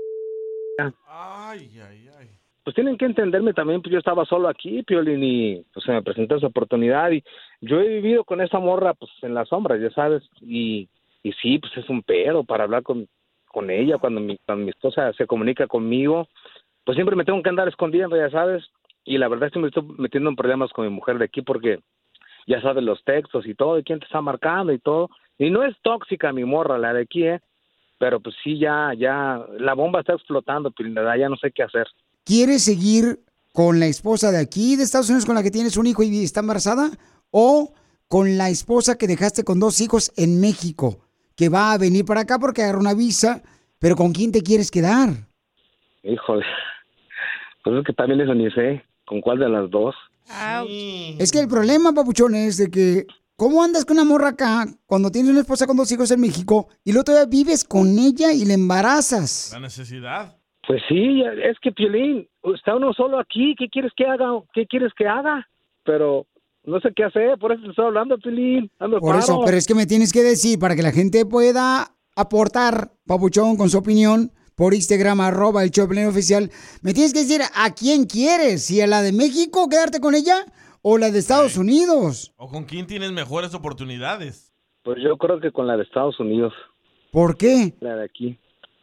Ay, ay, ay. Pues tienen que entenderme también, pues yo estaba solo aquí, Piolín, y pues se me presentó esa oportunidad, y yo he vivido con esa morra, pues en las sombras, ya sabes, y, y sí, pues es un pedo para hablar con, con ella, cuando mi, cuando mi esposa se comunica conmigo, pues siempre me tengo que andar escondiendo, ya sabes, y la verdad es que me estoy metiendo en problemas con mi mujer de aquí, porque ya sabes los textos y todo, y quién te está marcando y todo, y no es tóxica mi morra, la de aquí, eh, pero pues sí, ya, ya, la bomba está explotando, Piolín, la verdad, ya no sé qué hacer. ¿Quieres seguir con la esposa de aquí, de Estados Unidos, con la que tienes un hijo y está embarazada? ¿O con la esposa que dejaste con dos hijos en México, que va a venir para acá porque agarró una visa, pero ¿con quién te quieres quedar? Híjole, pues es que también eso ni sé, ¿con cuál de las dos? Es que el problema, papuchón, es de que ¿cómo andas con una morra acá cuando tienes una esposa con dos hijos en México y luego todavía vives con ella y le embarazas? La necesidad. Pues sí, es que Piolín, está uno solo aquí, ¿qué quieres que haga? ¿Qué quieres que haga? Pero no sé qué hacer, por eso te estoy hablando, Piolín. Ando Por paro. eso, pero es que me tienes que decir para que la gente pueda aportar, papuchón, con su opinión por Instagram, arroba el show de Piolín oficial. Me tienes que decir a quién quieres, si a la de México, quedarte con ella, o la de Estados Unidos. ¿O con quién tienes mejores oportunidades? Pues yo creo que con la de Estados Unidos. ¿Por qué? La de aquí.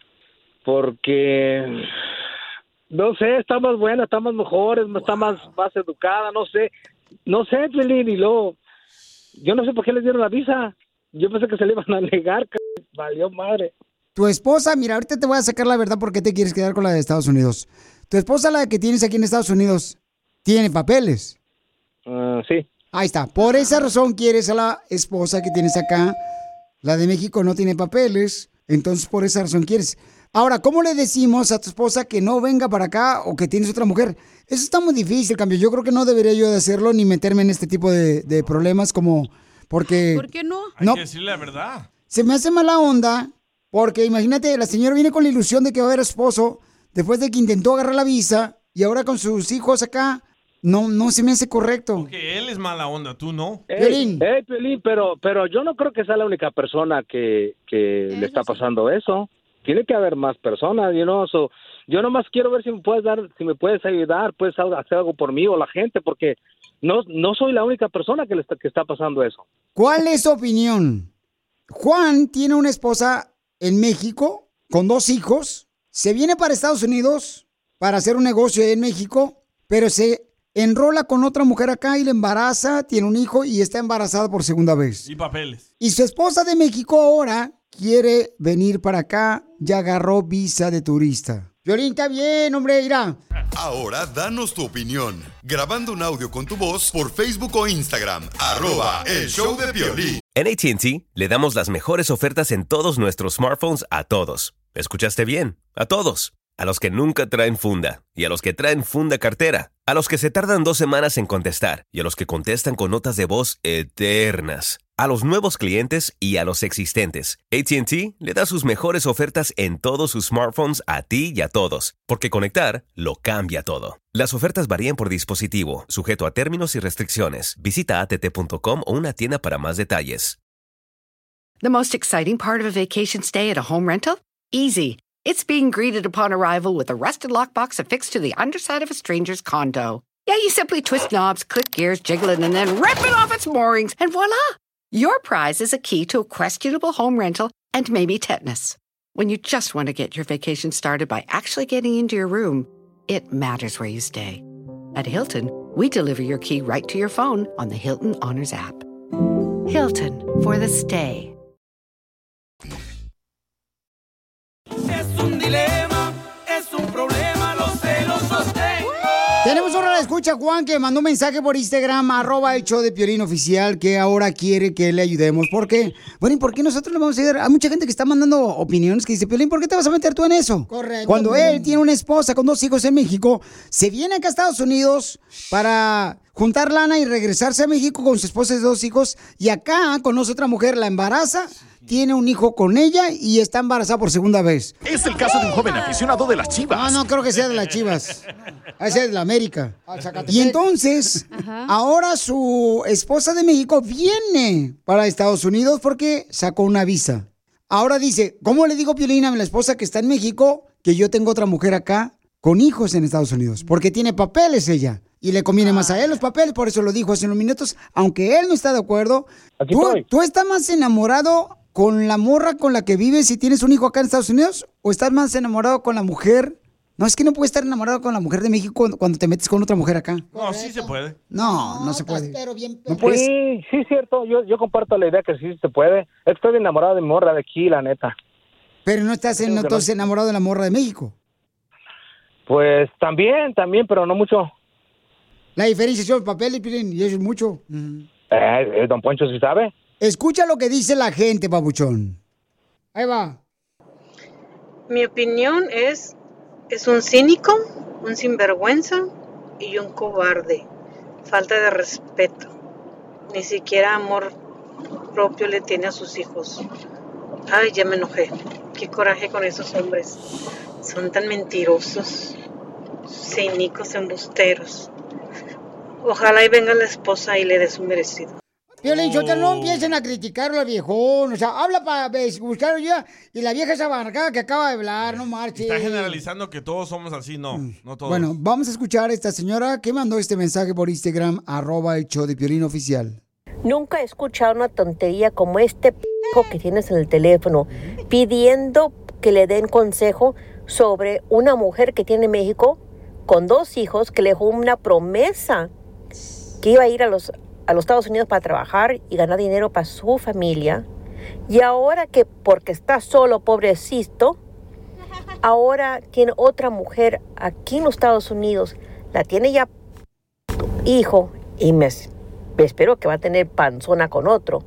Porque, no sé, está más buena, está más mejor, está más, más educada, no sé. No sé, Piolín, y luego, yo no sé por qué les dieron la visa. Yo pensé que se le iban a negar, c... valió madre. Tu esposa, mira, ahorita te voy a sacar la verdad por qué te quieres quedar con la de Estados Unidos. Tu esposa, la que tienes aquí en Estados Unidos, ¿tiene papeles? Uh, sí. Ahí está. Por esa razón quieres a la esposa que tienes acá. La de México no tiene papeles, entonces por esa razón quieres. Ahora, ¿cómo le decimos a tu esposa que no venga para acá o que tienes otra mujer? Eso está muy difícil, cambio. Yo creo que no debería yo de hacerlo ni meterme en este tipo de, de problemas como porque... ¿Por qué no? Hay No. que decirle la verdad. Se me hace mala onda porque imagínate, la señora viene con la ilusión de que va a haber esposo después de que intentó agarrar la visa y ahora con sus hijos acá, no, no se me hace correcto. Que él es mala onda, tú no. Ey, ey, Piolín, pero, pero yo no creo que sea la única persona que, que le está pasando eso. Tiene que haber más personas, you know, so, yo nomás quiero ver si me puedes dar, si me puedes ayudar, puedes hacer algo por mí o la gente, porque no, no soy la única persona que le está, que está pasando eso. ¿Cuál es su opinión? Juan tiene una esposa en México con dos hijos, se viene para Estados Unidos para hacer un negocio en México, pero se enrola con otra mujer acá y le embaraza, tiene un hijo y está embarazada por segunda vez. Y papeles. Y su esposa de México ahora quiere venir para acá, ya agarró visa de turista. Piolín, está bien, hombre, irá. Ahora danos tu opinión, grabando un audio con tu voz por Facebook o Instagram, arroba el show de Piolín. En A T and T le damos las mejores ofertas en todos nuestros smartphones a todos. ¿Escuchaste bien? A todos. A los que nunca traen funda y a los que traen funda cartera. A los que se tardan dos semanas en contestar y a los que contestan con notas de voz eternas. A los nuevos clientes y a los existentes. A T and T le da sus mejores ofertas en todos sus smartphones a ti y a todos. Porque conectar lo cambia todo. Las ofertas varían por dispositivo, sujeto a términos y restricciones. Visita A T T punto com o una tienda para más detalles. The most exciting part of a vacation stay at a home rental? Easy. It's being greeted upon arrival with a rusted lockbox affixed to the underside of a stranger's condo. Yeah, you simply twist knobs, click gears, jiggle it, and then rip it off its moorings, and voila! Your prize is a key to a questionable home rental and maybe tetanus. When you just want to get your vacation started by actually getting into your room, it matters where you stay. At Hilton, we deliver your key right to your phone on the Hilton Honors app. Hilton, for the stay. Es un dilema, es un problema, los celos sostengo. Tenemos una escucha, Juan, que mandó un mensaje por Instagram, arroba el show de Piolín oficial, que ahora quiere que le ayudemos. ¿Por qué? Bueno, ¿y por qué nosotros le vamos a ayudar? Hay mucha gente que está mandando opiniones que dice, Piolín, ¿por qué te vas a meter tú en eso? Correcto. Cuando él tiene una esposa con dos hijos en México, se viene acá a Estados Unidos para juntar lana y regresarse a México con su esposa y dos hijos, y acá conoce otra mujer, la embaraza, tiene un hijo con ella y está embarazada por segunda vez. Es el caso de un joven aficionado de las Chivas. No, no creo que sea de las Chivas. Ese es de la América. Y entonces, ahora su esposa de México viene para Estados Unidos porque sacó una visa. Ahora dice, ¿cómo le digo, Piolín, a la esposa que está en México que yo tengo otra mujer acá con hijos en Estados Unidos? Porque tiene papeles ella. Y le conviene más a él los papeles, por eso lo dijo hace unos minutos. Aunque él no está de acuerdo, ¿tú, ¿tú estás más enamorado con la morra con la que vives si tienes un hijo acá en Estados Unidos? ¿O estás más enamorado con la mujer? No, es que no puedes estar enamorado con la mujer de México cuando, cuando te metes con otra mujer acá. No, sí se puede. No, no, no se puede. Pero bien, No puedes. Sí, sí, es cierto. Yo, yo comparto la idea que sí se puede. Estoy enamorado de mi morra de aquí, la neta. Pero no estás en, entonces enamorado de la morra de México. Pues también, también, pero no mucho. La diferencia son los papeles, Piolín, y eso es mucho. Eh, eh, don Poncho, ¿sí sabe? Escucha lo que dice la gente, babuchón. Ahí va. Mi opinión es, es un cínico, un sinvergüenza y un cobarde. Falta de respeto. Ni siquiera amor propio le tiene a sus hijos. Ay, ya me enojé. Qué coraje con esos hombres. Son tan mentirosos, cínicos, embusteros. Ojalá y venga la esposa y le dé su merecido. Piolín, yo te no empiecen a criticarlo al viejón. O sea, habla para buscarlo ya. Y la vieja esa barracada que acaba de hablar, no marche. Está generalizando que todos somos así, no, no todos. Bueno, vamos a escuchar a esta señora que mandó este mensaje por Instagram, arroba el show de Piolín oficial. Nunca he escuchado una tontería como este p*** que tienes en el teléfono, pidiendo que le den consejo sobre una mujer que tiene en México con dos hijos, que le dejó una promesa que iba a ir a los, a los Estados Unidos para trabajar y ganar dinero para su familia. Y ahora que porque está solo, pobrecito, ahora tiene otra mujer aquí en los Estados Unidos, la tiene ya hijo y me, me espero que va a tener panzona con otro.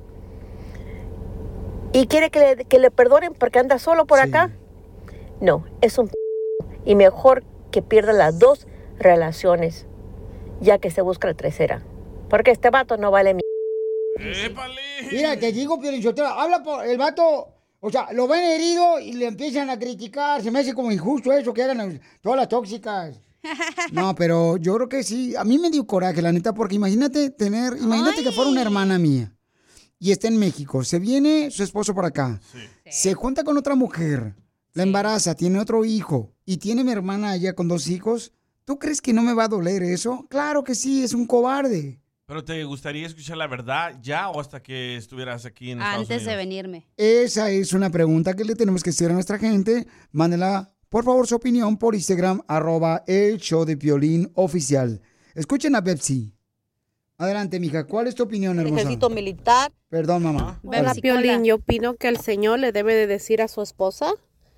¿Y quiere que le, que le perdonen porque anda solo por sí. acá? No, es un p***. Y mejor que pierda las dos relaciones, ya que se busca la tercera. Porque este vato no vale mi... Mira, te digo, Piolinsotelo, habla por el vato, o sea, lo ven herido y le empiezan a criticar. Se me hace como injusto eso, que hagan todas las tóxicas. No, pero yo creo que sí. A mí me dio coraje, la neta, porque imagínate tener, imagínate Ay. que fuera una hermana mía y está en México. Se viene su esposo por acá. Sí. Se junta con otra mujer. la embaraza, tiene otro hijo y tiene mi hermana allá con dos hijos, ¿tú crees que no me va a doler eso? Claro que sí, es un cobarde. ¿Pero te gustaría escuchar la verdad ya o hasta que estuvieras aquí en Estados Antes Unidos? de venirme. Esa es una pregunta que le tenemos que hacer a nuestra gente. Mándela, por favor, su opinión por Instagram, arroba el show de Piolín oficial. Escuchen a Pepsi. Adelante, mija. ¿Cuál es tu opinión, hermosa? Ejército militar. Perdón, mamá. Hola, Piolín. Yo opino que el señor le debe de decir a su esposa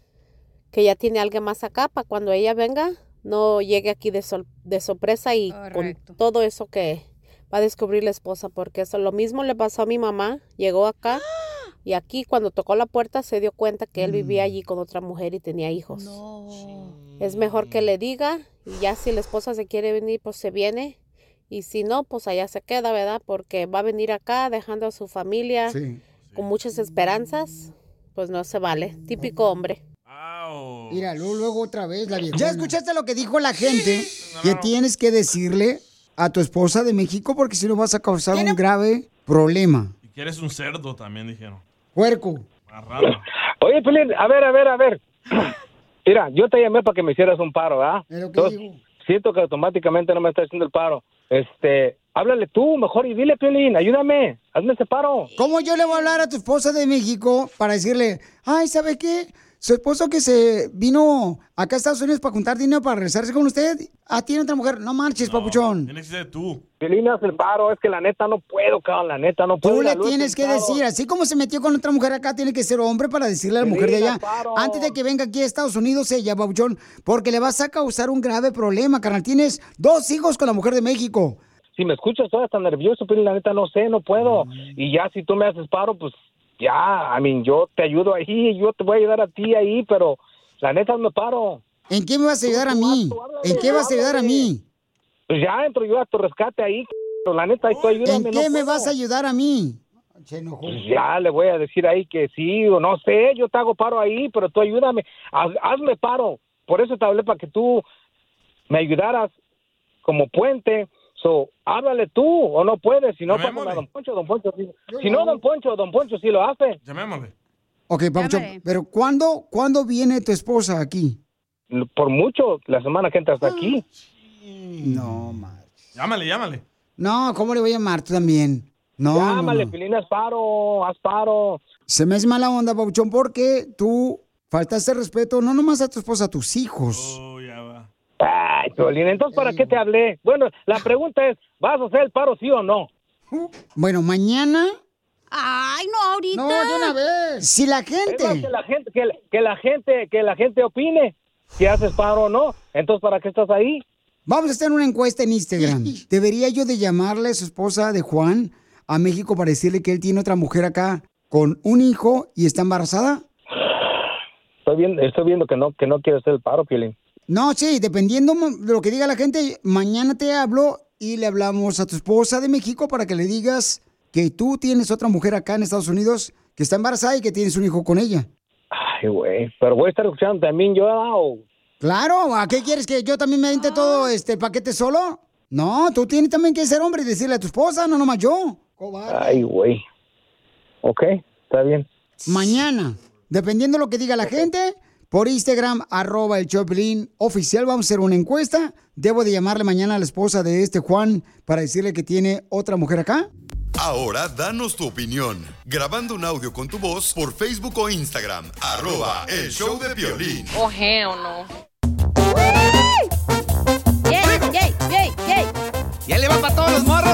que ya tiene alguien más acá para cuando ella venga, no llegue aquí de, sol- de sorpresa y Correcto. con todo eso que va a descubrir la esposa, porque eso lo mismo le pasó a mi mamá. Llegó acá y aquí cuando tocó la puerta se dio cuenta que él vivía allí con otra mujer y tenía hijos. Es mejor que le diga y ya si la esposa se quiere venir, pues se viene. Y si no, pues allá se queda, ¿verdad? Porque va a venir acá dejando a su familia Sí. con muchas esperanzas. Pues no se vale. Típico hombre. Mira, luego, luego otra vez la vieja. ¿Ya escuchaste lo que dijo la gente? Que tienes que decirle a tu esposa de México porque si no vas a causar un grave problema. Y que eres un cerdo también, dijeron. Puerco. Marrano. Oye, Pelín, a ver, a ver, a ver. Mira, yo te llamé para que me hicieras un paro, ¿verdad? ¿Pero qué Entonces, digo? siento que automáticamente no me está haciendo el paro. Este, háblale tú mejor y dile, Pelín, ayúdame, hazme ese paro. ¿Cómo yo le voy a hablar a tu esposa de México para decirle, ay, ¿sabe qué? Su esposo que se vino acá a Estados Unidos para juntar dinero para regresarse con usted, ah, tiene otra mujer. No marches, papuchón. Tienes que ser tú. Pelín, haz el paro, es que la neta no puedo, cabrón, la neta no puedo. Tú le La luz tienes que pintado. decir, así como se metió con otra mujer acá, tiene que ser hombre para decirle a la Sí, mujer de allá, claro. antes de que venga aquí a Estados Unidos ella, papuchón, porque le vas a causar un grave problema, carnal. Tienes dos hijos con la mujer de México. Si me escuchas todavía tan nervioso, Pelín, la neta no sé, no puedo. Mm. Y ya si tú me haces paro, pues ya, I mean, yo te ayudo ahí, yo te voy a ayudar a ti ahí, pero la neta me paro. ¿En qué me vas a ayudar a mí? ¿En qué vas a ayudar a mí? Pues ya entro yo a tu rescate ahí, pero la neta, tú ayúdame. ¿En qué no me puedo. vas a ayudar a mí? Pues ya le voy a decir ahí que sí, o no sé, yo te hago paro ahí, pero tú ayúdame, haz- hazme paro. Por eso te hablé para que tú me ayudaras como puente. So, háblale tú, o no puedes, si no, pásame a Don Poncho, Don Poncho, sí. Si no, Don Poncho, Don Poncho sí lo hace. Llamémosle. Ok, papuchón, pero ¿cuándo, ¿cuándo viene tu esposa aquí? Por mucho, la semana que entras aquí. No, madre. Llámale, llámale. No, ¿cómo le voy a llamar tú también? No, Llámale, no, no. Pilín, haz paro, haz paro. Se me hace mala onda, papuchón, porque tú faltaste respeto no nomás a tu esposa, a tus hijos. Ay, Piolín, entonces, ¿para qué te hablé? Bueno, la pregunta es, ¿vas a hacer el paro sí o no? Bueno, mañana... Ay, no, ahorita. No, de una vez. Si la gente... Es más, que la gente, que, la- que la gente, que la gente opine si haces paro o no. Entonces, ¿para qué estás ahí? Vamos a hacer una encuesta en Instagram. ¿Debería yo de llamarle a su esposa de Juan a México para decirle que él tiene otra mujer acá con un hijo y está embarazada? Estoy viendo, estoy viendo que no, que no quieres hacer el paro, Piolín. No, sí, dependiendo de lo que diga la gente, mañana te hablo y le hablamos a tu esposa de México para que le digas que tú tienes otra mujer acá en Estados Unidos que está embarazada y que tienes un hijo con ella. Ay, güey, pero voy a estar escuchando también yo, o... Claro, ¿a qué quieres que yo también me aviente todo este paquete solo? No, tú tienes también que ser hombre y decirle a tu esposa, no nomás yo. Ay, güey. Ok, está bien. Mañana, dependiendo de lo que diga la gente, por Instagram, arroba el Choplin oficial, vamos a hacer una encuesta. ¿Debo de llamarle mañana a la esposa de este Juan para decirle que tiene otra mujer acá? Ahora danos tu opinión, grabando un audio con tu voz por Facebook o Instagram, arroba el show de Piolín. Oh, hell no. ¡Yay, yay, yay, yay! ¿Ya le va para todos los morros?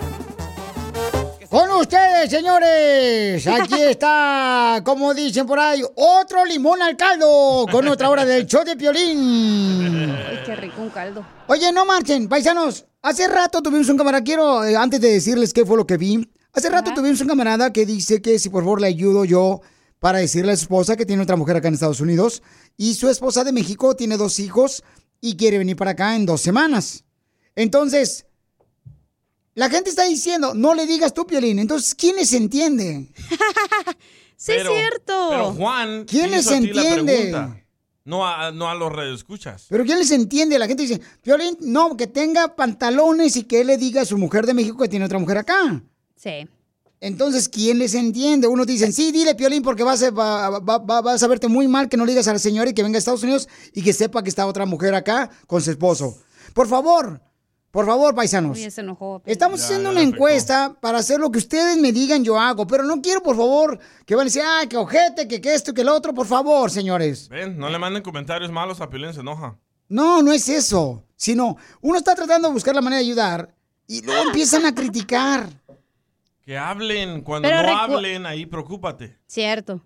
Con ustedes, señores, aquí está, como dicen por ahí, otro limón al caldo con otra hora del show de Piolín. Ay, qué rico un caldo. Oye, no marchen, paisanos. Hace rato tuvimos un camarada, quiero, eh, antes de decirles qué fue lo que vi, hace rato tuvimos un camarada que dice que si por favor le ayudo yo para decirle a su esposa que tiene otra mujer acá en Estados Unidos y su esposa de México tiene dos hijos y quiere venir para acá en dos semanas. Entonces, la gente está diciendo, no le digas tú, Piolín. Entonces, ¿quién les entiende? Sí, Pero- es cierto. Pero Juan, ¿Quién te les hizo a ti la entiende? pregunta, No a, no a los radioescuchas. Pero ¿quién les entiende? La gente dice, Piolín, no, que tenga pantalones y que él le diga a su mujer de México que tiene otra mujer acá. Sí. Entonces, ¿quién les entiende? Unos dicen, sí, dile, Piolín, porque vas a, va, va, va, vas a verte muy mal que no le digas a la señora y que venga a Estados Unidos y que sepa que está otra mujer acá con su esposo. Por favor, por favor, paisanos. Uy, se enojó. Estamos Ya, haciendo ya una le encuesta para hacer lo que ustedes me digan, yo hago. Pero no quiero, por favor, que van a decir, ah, que ojete, que, que esto, que lo otro. Por favor, señores. Ven, no le manden comentarios malos a Piolín, se enoja. No, no es eso. Sino, uno está tratando de buscar la manera de ayudar y luego empiezan a criticar. Que hablen. Cuando Pero no recu- hablen, ahí preocúpate. Cierto.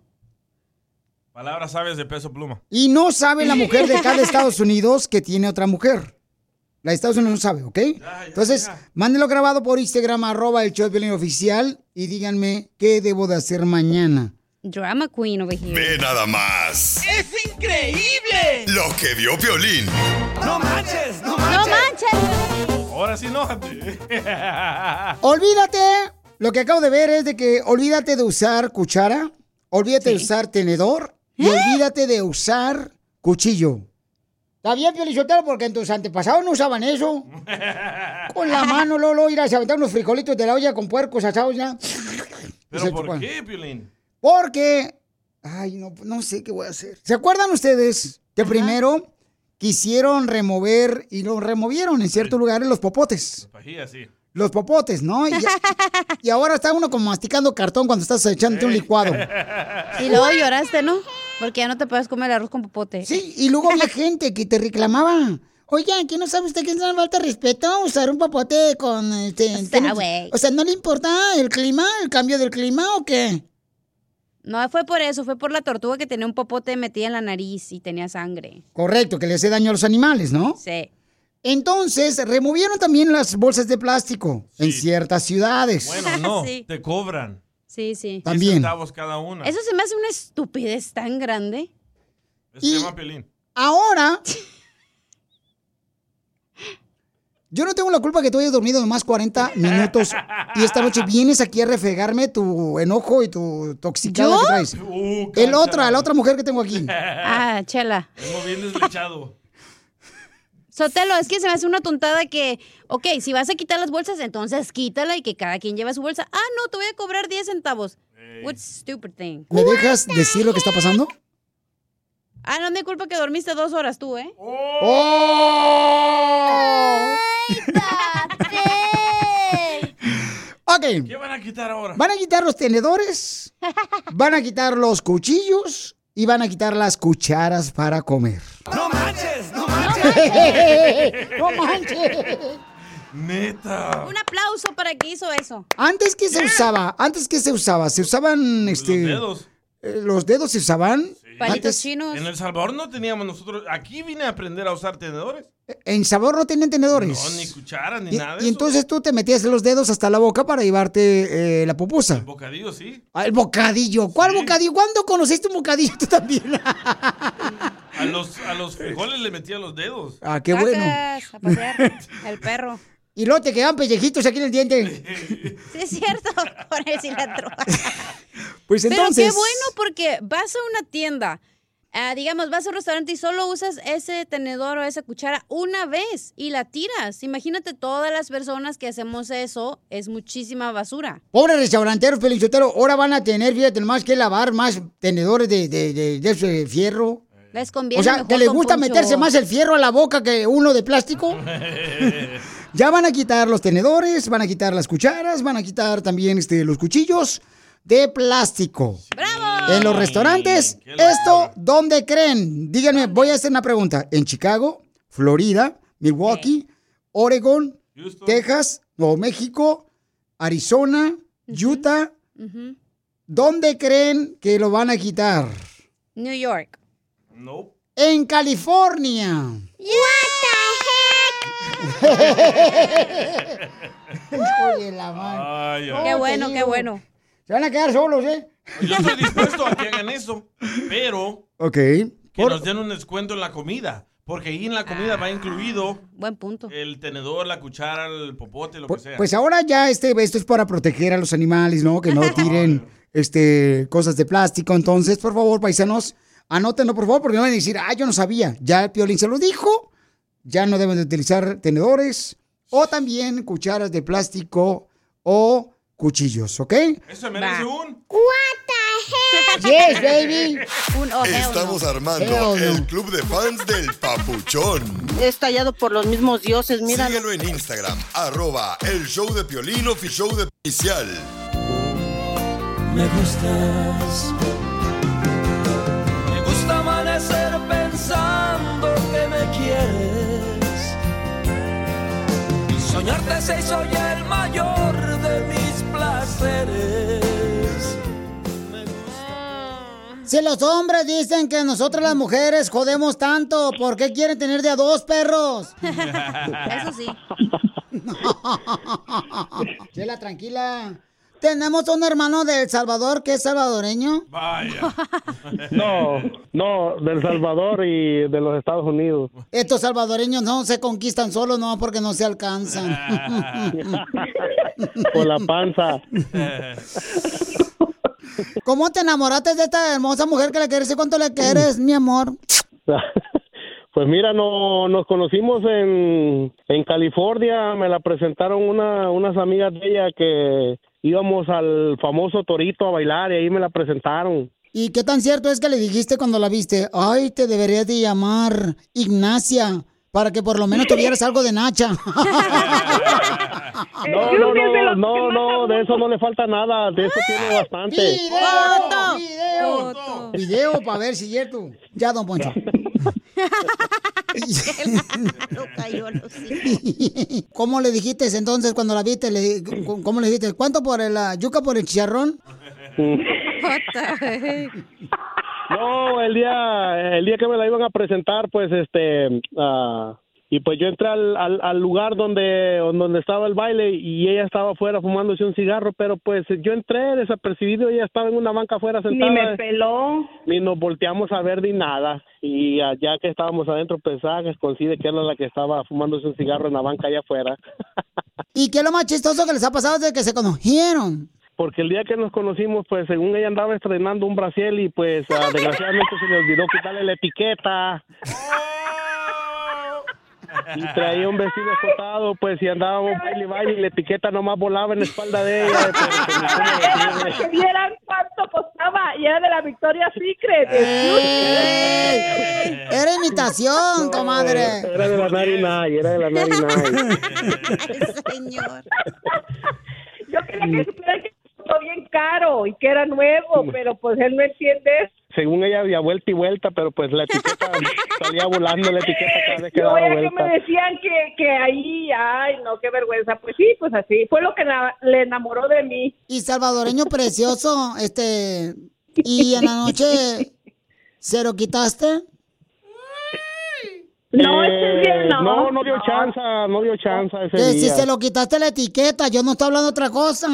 Palabras sabias de Peso Pluma. Y no sabe la mujer de cada Estados Unidos que tiene otra mujer. La de Estados Unidos no sabe, ¿ok? Entonces, mándenlo grabado por Instagram, arroba el show de Piolín oficial, y díganme qué debo de hacer mañana. Drama queen over here. Ve nada más ¡Es increíble! lo que vio Piolín. ¡No manches! ¡No ¡No manches! Ahora sí, enójate. Olvídate, lo que acabo de ver es de que olvídate de usar cuchara, olvídate de usar tenedor y olvídate de usar cuchillo. Está bien, Piolichotero, porque en tus antepasados no usaban eso. Con la mano, Lolo, ir a aventar unos frijolitos de la olla con puercos asados ya. ¿Pero por qué, Piolín? Porque, ay, no, no sé qué voy a hacer. ¿Se acuerdan ustedes que primero quisieron remover y lo removieron en ciertos lugares los popotes? Pajilla, sí. Los popotes, ¿no? Y, y ahora está uno como masticando cartón cuando estás echándote un licuado. Y luego lloraste, ¿no? Porque ya no te puedes comer el arroz con popote. Sí, y luego había gente que te reclamaba. Oigan, ¿qué no sabe usted que es una falta de respeto usar un popote con... Este, O sea, ¿no- güey. o sea, ¿no le importa el clima, el cambio del clima o qué? No fue por eso, fue por la tortuga que tenía un popote metida en la nariz y tenía sangre. Correcto, que le hace daño a los animales, ¿no? Sí. Entonces, removieron también las bolsas de plástico en ciertas ciudades. Bueno, no, Sí. te cobran. Sí, sí. También. diez centavos cada una. Eso se me hace una estupidez tan grande. Eso se llama Piolín. Ahora, yo no tengo la culpa que tú hayas dormido nomás cuarenta minutos y esta noche vienes aquí a refregarme tu enojo y tu toxicada ¿Yo? que traes. Uh, El otra, la otra mujer que tengo aquí. Ah, chela. Vengo bien deslechado. Sotelo, es que se me hace una tontada que, ok, si vas a quitar las bolsas, entonces quítala y que cada quien lleve su bolsa. Ah, no, te voy a cobrar diez centavos. What stupid thing. ¿Me dejas decir lo que está pasando? Ah, no es mi culpa que dormiste dos horas tú, ¿eh? ¡Oh! Ok. ¿Qué van a quitar ahora? Van a quitar los tenedores, van a quitar los cuchillos y van a quitar las cucharas para comer. ¡No manches! ¡No ¡No manches! Neta. Un aplauso para que hizo eso. Antes que se usaba, antes que se usaba, se usaban este Los dedos. eh, los dedos se usaban Palitos antes. chinos. En El Salvador no teníamos nosotros. Aquí vine a aprender a usar tenedores. En Sabor no tenían tenedores. No, ni cucharas, ni y, nada de y eso. entonces tú te metías los dedos hasta la boca para llevarte eh, la pupusa. Bocadillo, sí. Ah, el bocadillo. ¿Cuál bocadillo? ¿Cuándo conociste un bocadillo tú también? A los, a los frijoles le metía los dedos. Ah, qué bueno. Sacas a pasear el perro. Y luego te quedaban pellejitos aquí en el diente. Sí, es cierto, con el cilantro. Pues entonces. Pero qué bueno porque vas a una tienda, ah, digamos, vas a un restaurante y solo usas ese tenedor o esa cuchara una vez y la tiras. Imagínate todas las personas que hacemos eso, es muchísima basura. Pobres restauranteros, Pelinchotero, ahora van a tener, fíjate, más que lavar más tenedores de, de, de, de ese fierro. Les conviene O sea, mejor que les con gusta poncho. meterse más el fierro a la boca que uno de plástico. Ya van a quitar los tenedores, van a quitar las cucharas, van a quitar también este, los cuchillos de plástico. ¡Bravo! En los restaurantes, ¿esto dónde creen? Díganme, voy a hacer una pregunta. ¿En Chicago, Florida, Milwaukee, Oregon, Texas, Nuevo México, Arizona, Utah? Ujú. ¿Dónde creen que lo van a quitar? New York. No. En California. Hijo de la madre. Ay, ay. Qué No, bueno, te qué digo. bueno. Se van a quedar solos, ¿eh? Yo estoy dispuesto a que hagan eso, pero Ok. que Por- nos den un descuento en la comida. Porque ahí en la comida va incluido Buen punto. el tenedor, la cuchara, el popote, lo Pu- que sea. Pues ahora ya este, esto es para proteger a los animales, ¿no? Que no tiren este, cosas de plástico. Entonces, por favor, paisanos, anótenlo, por favor, porque no van a decir, ah, yo no sabía. Ya el Piolín se lo dijo. Ya no deben de utilizar tenedores o también cucharas de plástico o cuchillos, ¿ok? Eso merece un... Yes, baby. Un oh, hell Estamos no. armando Hell no. el club de fans del Papuchón. Es tallado por los mismos dioses, mira. Síguelo en Instagram, arroba el show de Piolín ofi- show de oficial. Me gustas. Me gusta amanecer pensando que me quieres. Y soñarte se hizo ya el mayor de mis placeres. Si los hombres dicen que nosotras las mujeres jodemos tanto, ¿por qué quieren tener de a dos perros? Eso sí. Chela, tranquila. Tenemos un hermano de El Salvador que es salvadoreño. Vaya. No, no, del Salvador y de los Estados Unidos. Estos salvadoreños no se conquistan solos, no, porque no se alcanzan. Por la panza. ¿Cómo te enamoraste de esta hermosa mujer que le quieres y cuánto le quieres, mi amor? Pues mira, no, nos conocimos en, en California, me la presentaron una, unas amigas de ella que íbamos al famoso Torito a bailar y ahí me la presentaron. ¿Y qué tan cierto es que le dijiste cuando la viste? Ay, te deberías de llamar Ignacia, para que por lo menos tuvieras algo de nacha. No, no, no, no, no, de eso no le falta nada, de eso tiene bastante. ¡Video! ¡Video! Video para ver si es cierto. Ya, don Poncho. ¿Cómo le dijiste entonces cuando la viste? Le- ¿Cómo le dijiste? ¿Cuánto por la yuca por el chicharrón? No, el día, el día que me la iban a presentar, pues, este, ah, y pues yo entré al, al, al lugar donde, donde estaba el baile y ella estaba afuera fumándose un cigarro, pero pues yo entré desapercibido, ella estaba en una banca afuera sentada. Ni me peló. Ni nos volteamos a ver ni nada. Y ah, ya que estábamos adentro, pensaba que coincide que era la que estaba fumándose un cigarro en la banca allá afuera. ¿Y qué es lo más chistoso que les ha pasado desde que se conocieron? Porque el día que nos conocimos, pues según ella andaba estrenando un brasiel y pues ah, desgraciadamente se le olvidó quitarle la etiqueta. Y traía un vestido escotado, pues y andábamos baile y baile y la etiqueta nomás volaba en la espalda de ella. Pero, pues, ni cómo decirle. Que vieran cuánto costaba y era de la Victoria's Secret. ¡Ey! Era imitación, comadre. Era de la Narinay, era de la Narinay. Señor. Yo quería que supiera que costó bien caro y que era nuevo, pero pues él no entiende eso. Según ella había vuelta y vuelta, pero pues la etiqueta salía volando la etiqueta cada vez que Yo daba veía que vuelta. me decían que, que ahí, ay, no, qué vergüenza. Pues sí, pues así. Fue lo que la- le enamoró de mí. Y salvadoreño precioso, este... ¿Y en la noche se lo quitaste? No, Eh, ese día no. no, no dio chance, no dio chance ese Que día. si se lo quitaste la etiqueta, yo no estoy hablando de otra cosa.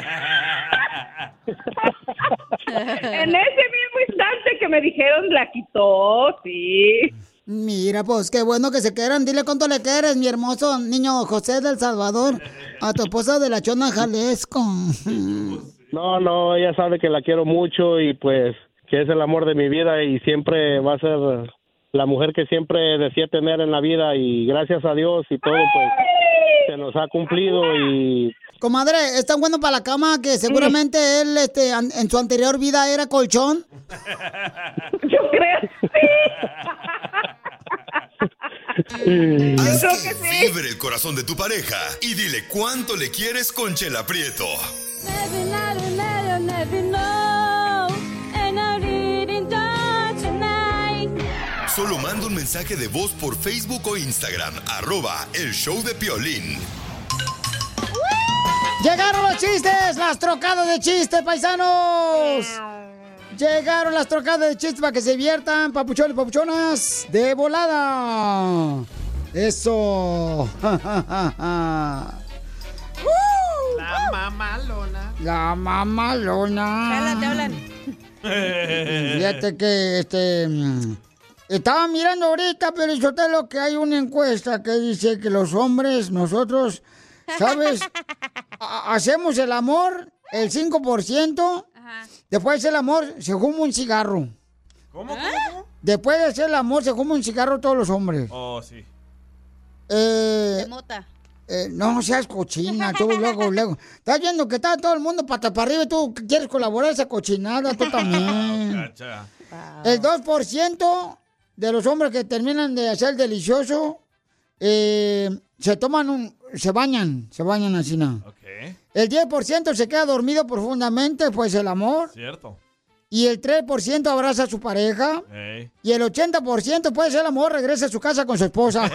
En ese mismo instante que me dijeron la quitó, sí. Mira, pues qué bueno que se quieran. Dile cuánto le quieres, mi hermoso niño José del Salvador, a tu esposa de la Chona Jalisco. No, no, ella sabe que la quiero mucho y pues que es el amor de mi vida y siempre va a ser la mujer que siempre decía tener en la vida y gracias a Dios y todo pues se nos ha cumplido y... Comadre, ¿es tan bueno para la cama que seguramente él este, an- en su anterior vida era colchón? Yo creo Haz que vibre el corazón de tu pareja y dile cuánto le quieres con Chela Prieto. Solo manda un mensaje de voz por Facebook o Instagram, arroba el show de Piolín. ¡Llegaron los chistes! ¡Las trocadas de chistes, paisanos! Llegaron las trocadas de chistes para que se diviertan, papuchones y papuchonas, de volada. ¡Eso! La mamalona. La mamalona. Hablan, te hablan. Fíjate que, este... mm, estaba mirando ahorita, pero yo te lo que hay una encuesta que dice que los hombres, nosotros, ¿sabes? Ha- hacemos el amor el cinco por ciento. Después de hacer el amor, se fuma un cigarro. ¿Cómo, cómo, cómo? Después de hacer el amor, se fuma un cigarro todos los hombres. Oh, sí. Eh, De mota. Eh, no seas cochina, tú luego, luego. Estás viendo que está todo el mundo pata para arriba y tú quieres colaborar esa cochinada, tú también. El dos por ciento de los hombres que terminan de hacer delicioso eh, se toman un... se bañan, se bañan así, ¿no? Okay. El diez por ciento se queda dormido profundamente, pues el amor. Cierto. Y el tres por ciento abraza a su pareja. Hey. Y el ochenta por ciento puede ser el amor, regresa a su casa con su esposa.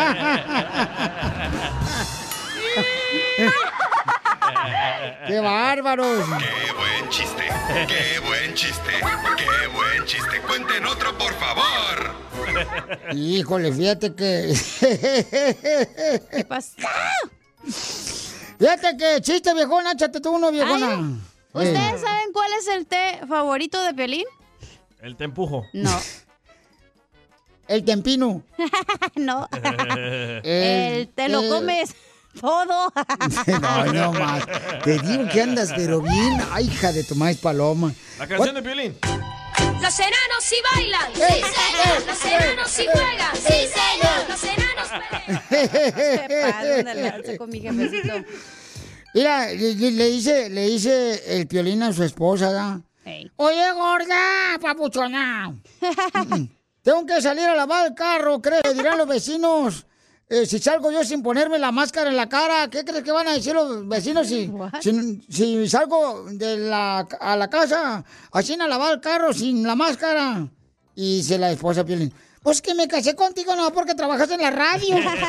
¡Qué bárbaros! ¡Qué buen chiste! ¡Qué buen chiste! ¡Qué buen chiste! ¡Cuenten otro, por favor! Híjole, fíjate que... ¿Qué pasa? Fíjate que chiste, viejona, échate tú uno, viejona. Ay, ¿ustedes saben cuál es el té favorito de Piolín? El te empujo. No. El tempino. No. El, el te lo el... comes todo. No, no más. Te digo que andas, pero bien. Ay, hija de tu maíz paloma. La canción de Piolín. Los enanos sí bailan, sí señor. Los enanos sí juegan, sí señor. Los enanos pelean. Se pasan de lanza con mi jefecito. Mira, le, le dice, le dice el Piolín a su esposa, ¿verdad? Hey. Oye, gorda, papuchona. Tengo que salir a lavar el carro, ¿crees? Dirán los vecinos. Eh, si salgo yo sin ponerme la máscara en la cara, ¿qué crees que van a decir los vecinos si, si, si salgo de la, a la casa así a lavar el carro sin la máscara? Y dice la esposa Piolín, pues que me casé contigo no porque trabajas en la radio. No,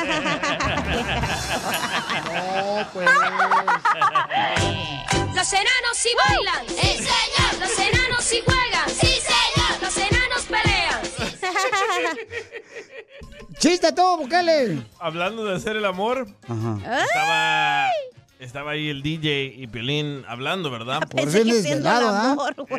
pues. Los enanos sí bailan, sí señor. Los enanos sí juegan, sí señor. Los enanos pelean. ¡Chiste todo, Bukele! Hablando de hacer el amor, Ajá. estaba, estaba ahí el D J y Piolín hablando, ¿verdad? Por ser desvelado, ¿ah?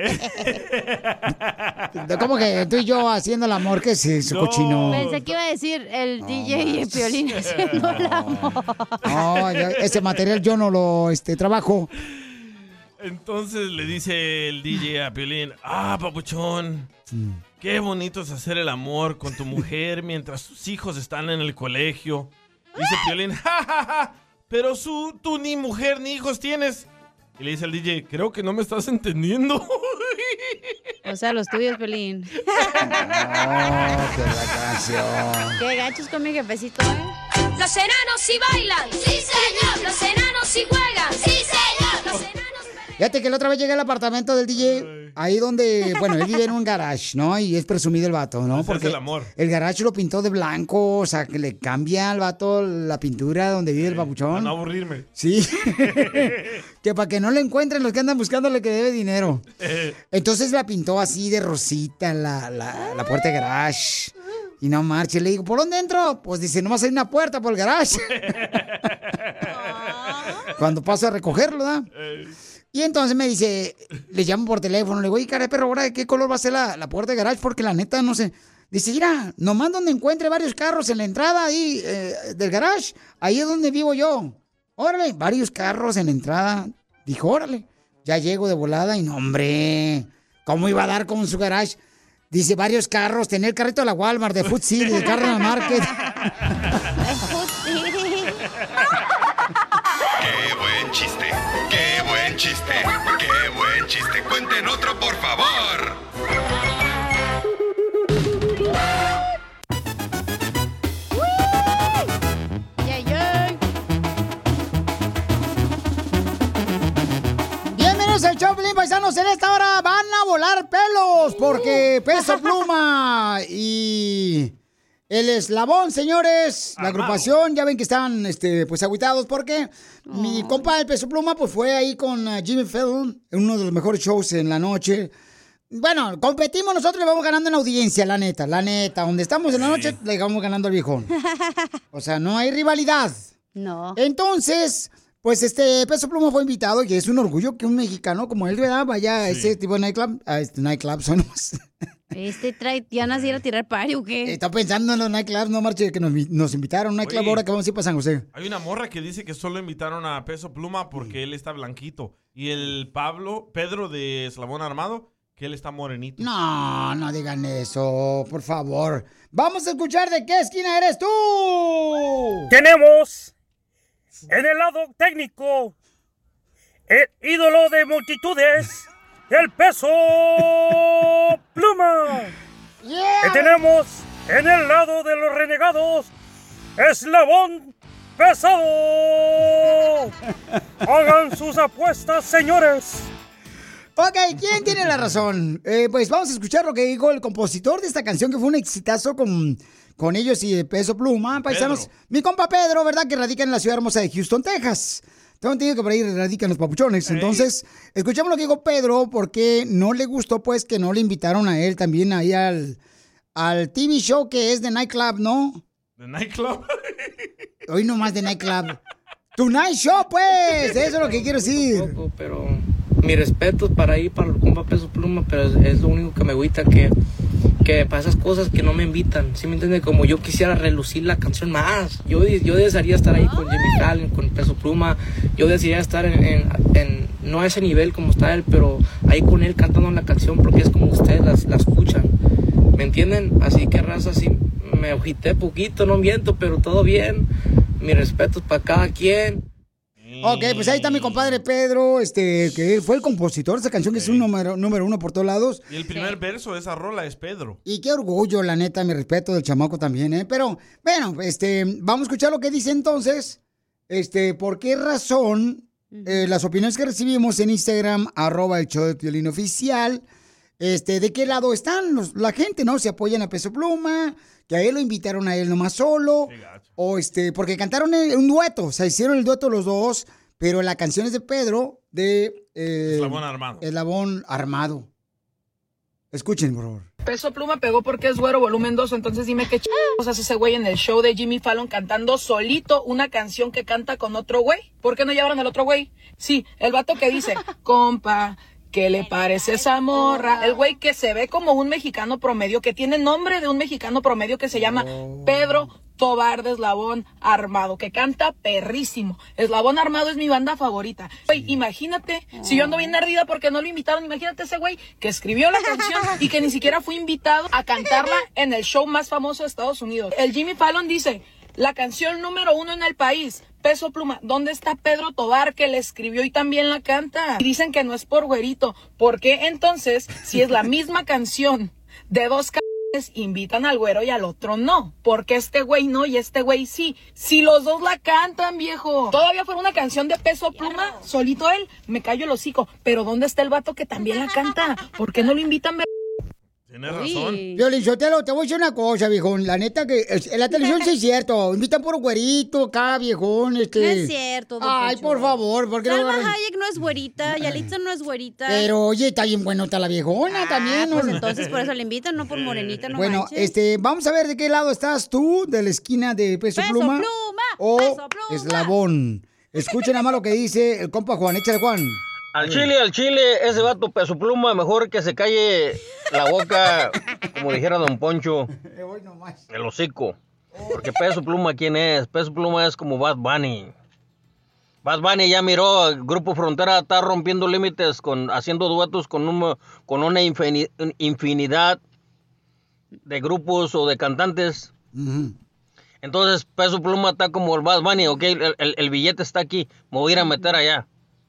¿Cómo que tú y yo haciendo el amor? ¿Qué es eso, No. cochino? Pensé que iba a decir el D J y el Piolín haciendo el amor. No, yo- ese material yo no lo este, trabajo. Entonces le dice el D J a Piolín, ah, papuchón, qué bonito es hacer el amor con tu mujer mientras tus hijos están en el colegio. Dice Piolín, ja, ja, ja, pero su, tú ni mujer ni hijos tienes. Y le dice al D J, creo que no me estás entendiendo. O sea, los tuyos, Piolín. Oh, qué la canción. Qué gachos con mi jefecito, ¿eh? Los enanos sí bailan, sí señor. Los enanos sí juegan, sí señor. Los enanos Fíjate que la otra vez llegué al apartamento del D J, ahí donde, bueno, él vive en un garage, ¿no? Y es presumido el vato, ¿no? Ese es Porque el amor. el garage lo pintó de blanco, o sea, que le cambia al vato la pintura donde vive el Para papuchón. no aburrirme. Sí. Que para que no le encuentren los que andan buscándole que debe dinero. Entonces la pintó así de rosita la, la, la puerta de garage. Y no marche, le digo, ¿por dónde entro? Pues dice, nomás hay una puerta por el garage. Cuando paso a recogerlo, ¿da? Y entonces me dice, le llamo por teléfono, le digo, oye, cara de perro, ¿ahora de qué color va a ser la, la puerta de garage? Porque la neta, no sé. Dice, mira, nomás donde encuentre varios carros en la entrada ahí eh, del garage, ahí es donde vivo yo. Órale, varios carros en la entrada. Dijo, órale. Ya llego de volada y no, hombre, ¿cómo iba a dar con su garage? Dice, varios carros, tenía el carrito de la Walmart, de Food City, de Cardinal Market. ¡Qué buen chiste! ¡Qué buen chiste! ¡Qué buen chiste! ¡Cuenten otro, por favor! Bienvenidos al show, Pelín, paisanos. En esta hora van a volar pelos porque Peso Pluma y el Eslabón, señores, la agrupación, ya ven que están este, pues agüitados porque mi compa el Peso Pluma pues fue ahí con uh, Jimmy Fallon en uno de los mejores shows en la noche. Bueno, competimos nosotros y vamos ganando en audiencia, la neta, la neta. Donde estamos en la noche, le vamos ganando al viejón. O sea, no hay rivalidad. No. Entonces, pues este Peso Pluma fue invitado y es un orgullo que un mexicano como él, ¿verdad? Vaya a ese tipo de nightclub. A este nightclub son más. Este trae ganas de ir a tirar pari, ¿o qué? Está pensando en los nightclubs, no marche, que nos, nos invitaron a un nightclub Oye. ahora que vamos a ir para San José. Hay una morra que dice que solo invitaron a Peso Pluma porque él está blanquito. Y el Pablo, Pedro de Eslabón Armado, que él está morenito. No, no digan eso, por favor. Vamos a escuchar de qué esquina eres tú. Tenemos En el lado técnico, el ídolo de multitudes, el Peso Pluma. Yeah. Y tenemos en el lado de los renegados, Eslabón Pesado. Hagan sus apuestas, señores. Ok, ¿quién tiene la razón? Eh, pues vamos a escuchar lo que dijo el compositor de esta canción, que fue un exitazo con, con ellos y Peso Pluma, paisanos. Pedro. Mi compa Pedro, ¿verdad? Que radica en la ciudad hermosa de Houston, Texas. Tengo entendido que por ahí radican los papuchones. Hey. Entonces, escuchamos lo que dijo Pedro, porque no le gustó, pues, que no le invitaron a él también ahí al, al T V show que es de Nightclub, ¿no? ¿De Nightclub? Hoy nomás de Nightclub. Tu Night Show, pues. Eso es lo que quiero decir. Poco, pero mi respeto es para ir para el compa Peso Pluma, pero es, es lo único que me agüita, que, que para esas cosas que no me invitan, ¿sí me entiende? Como yo quisiera relucir la canción más. Yo, yo desearía estar ahí con Jimmy Fallon, con Peso Pluma. Yo desearía estar en, en, en, no a ese nivel como está él, pero ahí con él cantando la canción, porque es como ustedes la, la escuchan. ¿Me entienden? Así que, raza, sí me agüité poquito, no miento, pero todo bien. Mi respeto es para cada quien. Ok, pues ahí está mi compadre Pedro, este, que fue el compositor de esa canción, que es un número, número uno por todos lados. Y el primer verso de esa rola es Pedro. Y qué orgullo, la neta, mi respeto del chamaco también, ¿eh? Pero, bueno, este, vamos a escuchar lo que dice entonces. Este, ¿por qué razón eh, las opiniones que recibimos en Instagram, arroba el show de Piolín oficial, este, de qué lado están los, la gente, ¿no? Se apoyan a Peso Pluma, que a él lo invitaron a él nomás solo, o este, porque cantaron el- un dueto, o sea, hicieron el dueto los dos, pero la canción es de Pedro, de... Eh, Eslabón Armado. Eslabón Armado. Escuchen, por favor. Peso Pluma pegó porque es güero volumen dos, entonces dime qué ch***os hace ese güey en el show de Jimmy Fallon cantando solito una canción que canta con otro güey. ¿Por qué no llevaron al otro güey? Sí, el vato que dice, compa, ¿qué le parece esa morra? El güey que se ve como un mexicano promedio, que tiene nombre de un mexicano promedio que se llama Pedro Tobar de Eslabón Armado, que canta perrísimo. Eslabón Armado es mi banda favorita. Güey, imagínate, si yo ando bien ardida porque no lo invitaron, imagínate ese güey que escribió la canción y que ni siquiera fue invitado a cantarla en el show más famoso de Estados Unidos. El Jimmy Fallon dice, la canción número uno en el país, Peso Pluma, ¿dónde está Pedro Tobar que le escribió y también la canta? Y dicen que no es por güerito. ¿Por qué entonces, si es la misma canción de dos c invitan al güero y al otro no? Porque este güey no y este güey sí. Si los dos la cantan, viejo. Todavía fuera una canción de Peso Pluma, solito él, me callo el hocico. Pero ¿dónde está el vato que también la canta? ¿Por qué no lo invitan, ver- Tienes razón. Piolín Sotelo, te voy a decir una cosa, viejón. La neta que eh, en la televisión sí es cierto. Invitan por güerito acá, viejón. Este... No es cierto, don Ay, Poncho. por favor. ¿Por qué no Salma agarran- Hayek no es güerita, Yalitza no es güerita. Pero, oye, está bien buenota la viejona Ah, también. ¿no? pues entonces por eso le invitan, no por morenita, no Bueno, manches. este, vamos a ver de qué lado estás tú, de la esquina de Peso, Peso Pluma, Pluma, o Peso Pluma. Eslabón. Escuchen nada más lo que dice el compa Juan. Échale, Juan. Al chile, al chile, ese vato Peso Pluma, mejor que se calle la boca, como dijera Don Poncho, el hocico. Porque Peso Pluma, ¿quién es? Peso Pluma es como Bad Bunny. Bad Bunny ya miró, el Grupo Frontera está rompiendo límites, con haciendo duetos con, un, con una infini- infinidad de grupos o de cantantes. Entonces, Peso Pluma está como el Bad Bunny, ok, el, el- el billete está aquí, me voy a ir a meter allá.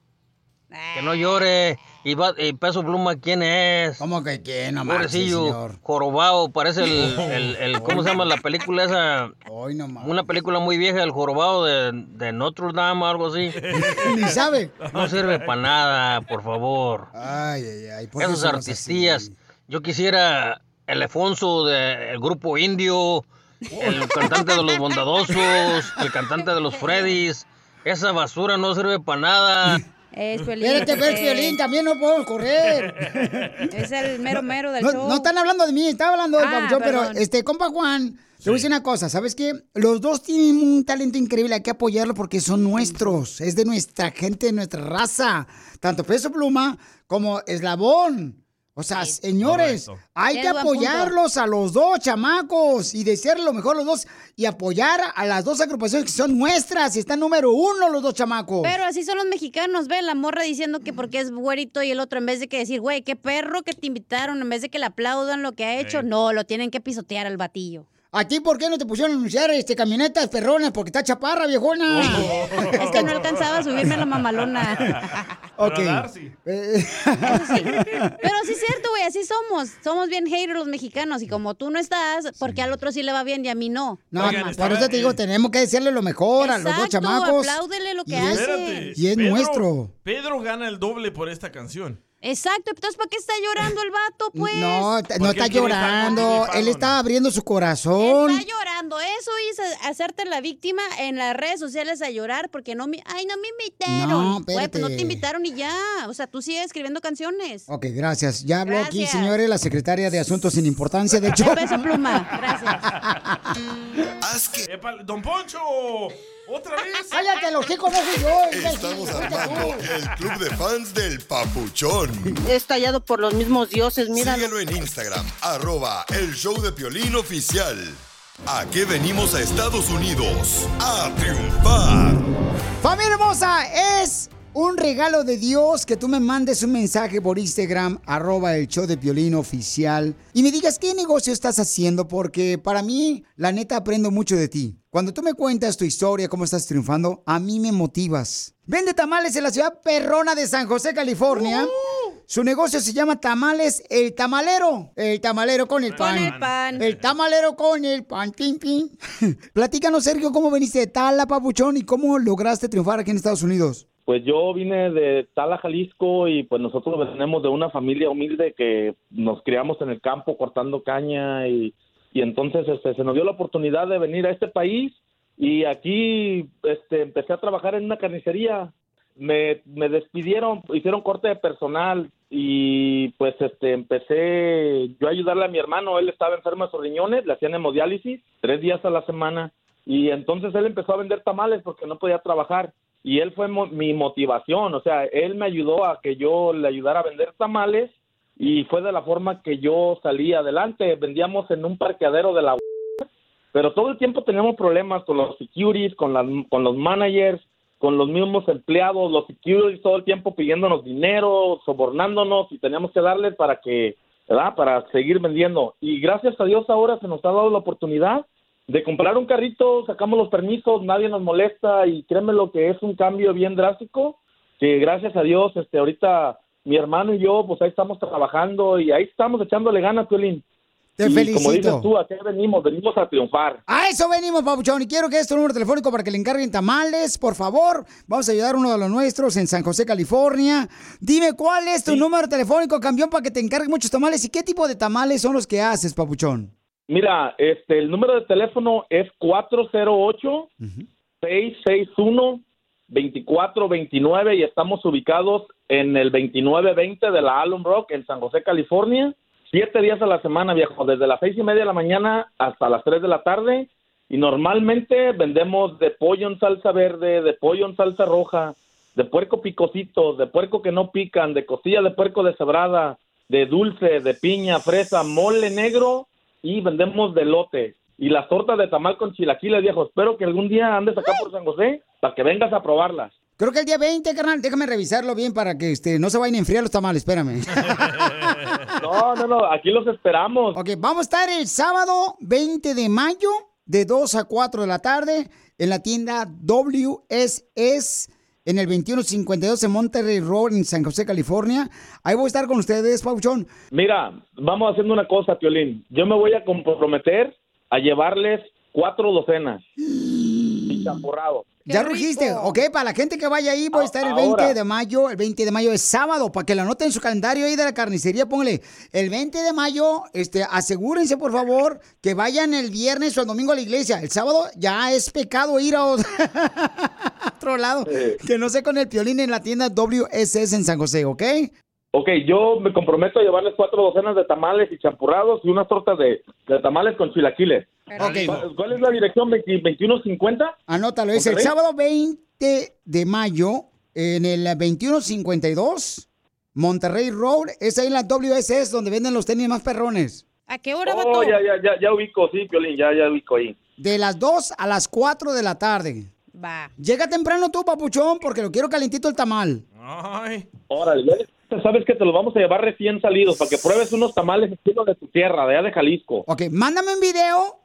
Que no llore. ¿Y, va- y Peso Pluma quién es? ¿Cómo que quién? No marches, Pobrecillo, señor. jorobado, parece el, el, el- ¿cómo se llama la película esa? Hoy no más. Una película muy vieja, el jorobado de, de Notre Dame, algo así. Ni sabe. No sirve para nada, por favor. Ay, ay, ay. ¿por qué Esos son artistillas. Yo quisiera el Alfonso del grupo Indio, el cantante de los Bondadosos, el cantante de los Freddys. Esa basura no sirve para nada. Es Piolín. Espérate, pero eh, Piolín, también no podemos correr. Es el mero mero del No, show. no están hablando de mí, estaba hablando del Ah, papuchón, pero perdón. este, compa Juan, te voy a decir una cosa, ¿sabes qué? Los dos tienen un talento increíble, hay que apoyarlo porque son nuestros, es de nuestra gente, de nuestra raza, tanto Peso Pluma como Eslabón. O sea, señores, correcto. hay que Tienes buen punto. apoyarlos a los dos chamacos y desearle lo mejor a los dos y apoyar a las dos agrupaciones que son nuestras y están número uno los dos chamacos. Pero así son los mexicanos, ve, la morra diciendo que porque es güerito y el otro en vez de que decir, güey, qué perro que te invitaron, en vez de que le aplaudan lo que ha hecho, Sí. no, lo tienen que pisotear al batillo. ¿A ti por qué no te pusieron a anunciar este, camionetas perronas? Porque está chaparra, viejona. Es que no alcanzaba a subirme a la mamalona. Ok. Eso sí. Pero sí es cierto, güey, así somos. Somos bien haters los mexicanos. Y como tú no estás, porque al otro sí le va bien y a mí no. No, por eso te digo, tenemos que decirle lo mejor a los dos Exacto, chamacos. apláudele lo que Y hace. es- Espérate, Y es Pedro- nuestro. Pedro gana el doble por esta canción. Exacto, entonces ¿para qué está llorando el vato, pues? No, t- no Porque está él quiere estar con llorando. Jimmy Él Fallon. está abriendo su corazón. Está llorando. Eso es hacerte la víctima en las redes sociales a llorar porque no me... Ay, no me invitaron. No, Güey, pues no espérate. te invitaron y ya. O sea, tú sigues escribiendo canciones. Ok, gracias. Ya habló aquí, Gracias. señores, la secretaria de Asuntos sin Importancia. De hecho, El peso pluma. Gracias. Epa, ¡Don Poncho! ¿Otra vez? ¡Cállate, los chicos, no fui yo! Estamos armando el club de fans del Papuchón. Es tallado por los mismos dioses, mira. Síguelo en Instagram, arroba el show de Piolín oficial. ¿A qué venimos a Estados Unidos? ¡A triunfar! familia hermosa, es un regalo de Dios que tú me mandes un mensaje por Instagram, arroba el show de Piolín oficial, y me digas qué negocio estás haciendo, porque para mí, la neta, aprendo mucho de ti. Cuando tú me cuentas tu historia, cómo estás triunfando, a mí me motivas. Vende tamales en la ciudad perrona de San José, California. Su negocio se llama Tamales El Tamalero. El tamalero con el pan. Con el pan. El tamalero con el pan, pin, pin. Platícanos, Sergio, cómo veniste de Tala, papuchón, y cómo lograste triunfar aquí en Estados Unidos. Pues yo vine de Tala, Jalisco, y pues nosotros venimos de una familia humilde que nos criamos en el campo cortando caña, y, y entonces este, se nos dio la oportunidad de venir a este país, y aquí este, empecé a trabajar en una carnicería. Me, me despidieron, hicieron corte de personal, y pues este empecé yo a ayudarle a mi hermano. Él estaba enfermo de sus riñones, le hacían hemodiálisis tres días a la semana, y entonces él empezó a vender tamales porque no podía trabajar. Y él fue mo- mi motivación, o sea, él me ayudó a que yo le ayudara a vender tamales, y fue de la forma que yo salí adelante. Vendíamos en un parqueadero de la... Pero todo el tiempo teníamos problemas con los securities, con, las, con los managers, con los mismos empleados, los securities todo el tiempo pidiéndonos dinero, sobornándonos, y teníamos que darles para que, ¿verdad? Para seguir vendiendo. Y gracias a Dios ahora se nos ha dado la oportunidad de comprar un carrito, sacamos los permisos, nadie nos molesta, y créeme lo que es un cambio bien drástico, que gracias a Dios, este, ahorita mi hermano y yo, pues ahí estamos trabajando, y ahí estamos echándole ganas, Piolín. Te Y felicito. como dices tú, ¿a qué venimos? Venimos a triunfar. A eso venimos, papuchón, y quiero que es tu número telefónico para que le encarguen tamales, por favor. Vamos a ayudar a uno de los nuestros en San José, California. Dime, ¿cuál es tu número telefónico, campeón, para que te encarguen muchos tamales? ¿Y qué tipo de tamales son los que haces, papuchón? Mira, este, el número de teléfono es cuatro cero ocho, seis seis uno, dos cuatro dos nueve, y estamos ubicados en el veintinueve veinte de la Alum Rock en San José, California. Siete días a la semana, viejo, desde las seis y media de la mañana hasta las tres de la tarde. Y normalmente vendemos de pollo en salsa verde, de pollo en salsa roja, de puerco picosito, de puerco que no pican, de costilla de puerco deshebrada, de dulce, de piña, fresa, mole negro, y vendemos de elote. Y las tortas de tamal con chilaquiles, viejo. Espero que algún día andes acá por San José para que vengas a probarlas. Creo que el día veinte, carnal, déjame revisarlo bien para que este, no se vayan a enfriar los tamales, espérame. No, no, no, aquí los esperamos. Ok, vamos a estar el sábado veinte de mayo de dos a cuatro de la tarde en la tienda W S S en el veintiuno cincuenta y dos en Monterrey Road en San José, California. Ahí voy a estar con ustedes, Pauchón. Mira, vamos haciendo una cosa, Piolín. Yo me voy a comprometer a llevarles cuatro docenas y champurrado. Ya rugiste, ok, para la gente que vaya ahí, voy a estar el Ahora. veinte de mayo, el veinte de mayo es sábado, para que lo anoten en su calendario ahí de la carnicería, póngale, el veinte de mayo, este, asegúrense por favor que vayan el viernes o el domingo a la iglesia, el sábado ya es pecado ir a otro, a otro lado, que no sé con el Piolín en la tienda W S S en San José, ¿ok? Ok, yo me comprometo a llevarles cuatro docenas de tamales y champurrados y unas tortas de, de tamales con chilaquiles. Ok. ¿Cuál, cuál es la dirección? veintiuno cincuenta. Anótalo, es el ¿Monterrey? sábado veinte de mayo en el veintiuno cincuenta y dos Monterrey Road, es ahí en la W S S donde venden los tenis más perrones. ¿A qué hora, Oh, ya, ya, ya, ya ubico, sí, Piolín, ya, ya ubico ahí. De las dos a las cuatro de la tarde. Va. Llega temprano tú, papuchón, porque lo quiero calentito el tamal. Ay. Órale, ya sabes que te los vamos a llevar recién salidos para que pruebes unos tamales estilo de tu tierra, de allá de Jalisco. Ok, mándame un video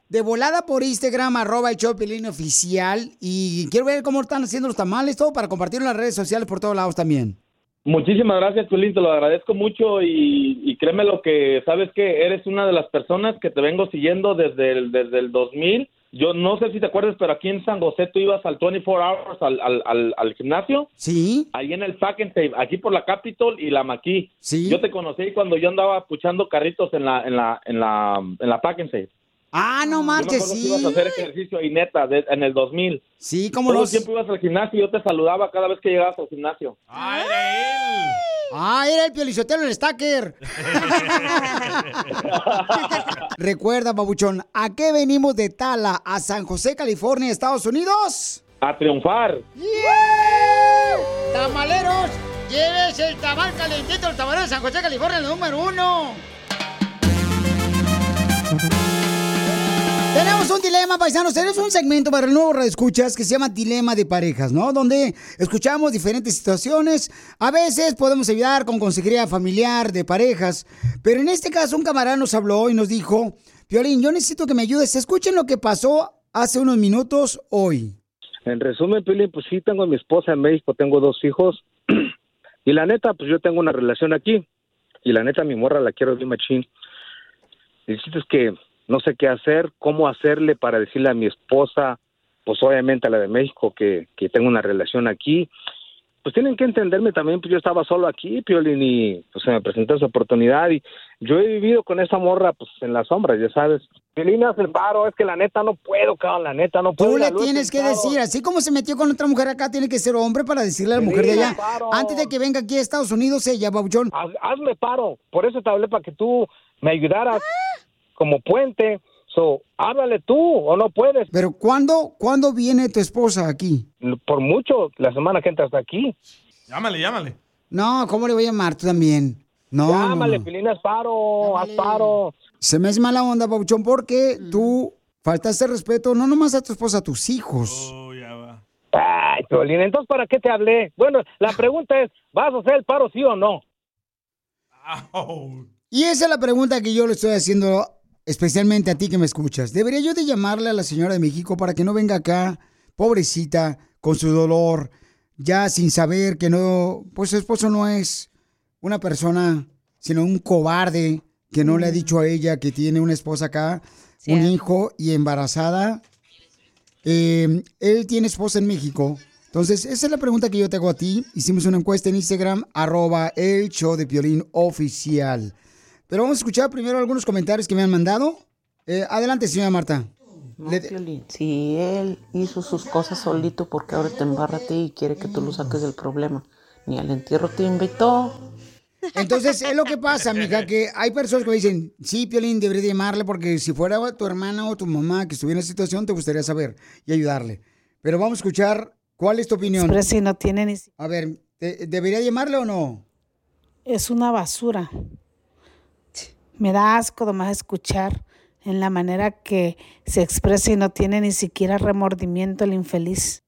de volada por Instagram, arroba el show de Piolín oficial. Y quiero ver cómo están haciendo los tamales, todo para compartirlo en las redes sociales por todos lados también. Muchísimas gracias, Piolín, te lo agradezco mucho y, y créeme lo que, sabes que eres una de las personas que te vengo siguiendo desde el, desde el dos mil. Yo no sé si te acuerdas, pero aquí en San José tú ibas al veinticuatro hours, al, al, al, al gimnasio. Sí. Ahí en el Pack and Save, aquí por la Capitol y la Maquis. Sí. Yo te conocí cuando yo andaba puchando carritos en la, en la, en la, en la Pack and Save. Ah, no Yo me marches, acuerdo que sí. ibas a hacer ejercicio y neta, de- en el dos mil. Sí, cómo Todo no. el tiempo ibas al gimnasio y yo te saludaba cada vez que llegabas al gimnasio. ¡Ah, era él! Ah, era el Piolizotelo, el Stacker. Recuerda, babuchón, ¿a qué venimos de Tala a San José, California, Estados Unidos? A triunfar. ¡Yeah! ¡Tamaleros! ¡Llévese el tamal calentito, el tamalero de San José, California, el número uno! Tenemos un dilema, paisanos. Tenemos un segmento para el nuevo radioescuchas que se llama Dilema de Parejas, ¿no? Donde escuchamos diferentes situaciones. A veces podemos ayudar con consejería familiar de parejas. Pero en este caso, un camarada nos habló y nos dijo: Piolín, yo necesito que me ayudes. Escuchen lo que pasó hace unos minutos hoy. En resumen, Piolín, pues sí, tengo a mi esposa en México, tengo dos hijos. Y la neta, pues yo tengo una relación aquí. Y la neta, mi morra la quiero bien machín. El chiste es que no sé qué hacer, cómo hacerle para decirle a mi esposa, pues obviamente a la de México, que, que tengo una relación aquí. Pues tienen que entenderme también, pues yo estaba solo aquí, Piolín, y pues se me presentó esa oportunidad. Y yo he vivido con esa morra, pues en las sombras, ya sabes. Piolín, haz el paro, es que la neta no puedo, cabrón, la neta no puedo. Tú le la lo he tienes que pensado. decir, así como se metió con otra mujer acá, tiene que ser hombre para decirle a la Sí, mujer de allá, claro. antes de que venga aquí a Estados Unidos, ella, babuchón. Haz- hazme paro, por eso te hablé, para que tú me ayudaras como puente. So, háblale tú, o no puedes. Pero ¿cuándo, ¿cuándo viene tu esposa aquí? Por mucho, la semana que entra hasta aquí. Llámale, llámale. No, ¿cómo le voy a llamar tú también? No, no, Llámale, no. Piolín, haz paro, haz paro. Se me hace mala onda, babuchón, porque tú faltaste respeto no nomás a tu esposa, a tus hijos. Ay, Piolín, entonces, ¿para qué te hablé? Bueno, la pregunta es, ¿vas a hacer el paro sí o no? Y esa es la pregunta que yo le estoy haciendo especialmente a ti que me escuchas. ¿Debería yo de llamarle a la señora de México para que no venga acá, pobrecita, con su dolor, ya sin saber que no, pues su esposo no es una persona, sino un cobarde que no le ha dicho a ella que tiene una esposa acá, un hijo y embarazada? Eh, él tiene esposa en México. Entonces, esa es la pregunta que yo te hago a ti. Hicimos una encuesta en Instagram, arroba el show de Piolín oficial. Pero vamos a escuchar primero algunos comentarios que me han mandado. Eh, adelante, señora Marta. No, Piolín, si él hizo sus cosas solito, porque ahora te embarra a ti y quiere que tú lo saques del problema? Ni al entierro te invitó. Entonces, es lo que pasa, mija, que hay personas que me dicen, sí, Piolín, debería llamarle porque si fuera tu hermana o tu mamá que estuviera en esa situación, te gustaría saber y ayudarle. Pero vamos a escuchar, ¿cuál es tu opinión? Pero si no tiene ni... A ver, ¿te- ¿debería llamarle o no? Es una basura. Me da asco nomás escuchar en la manera que se expresa y no tiene ni siquiera remordimiento el infeliz.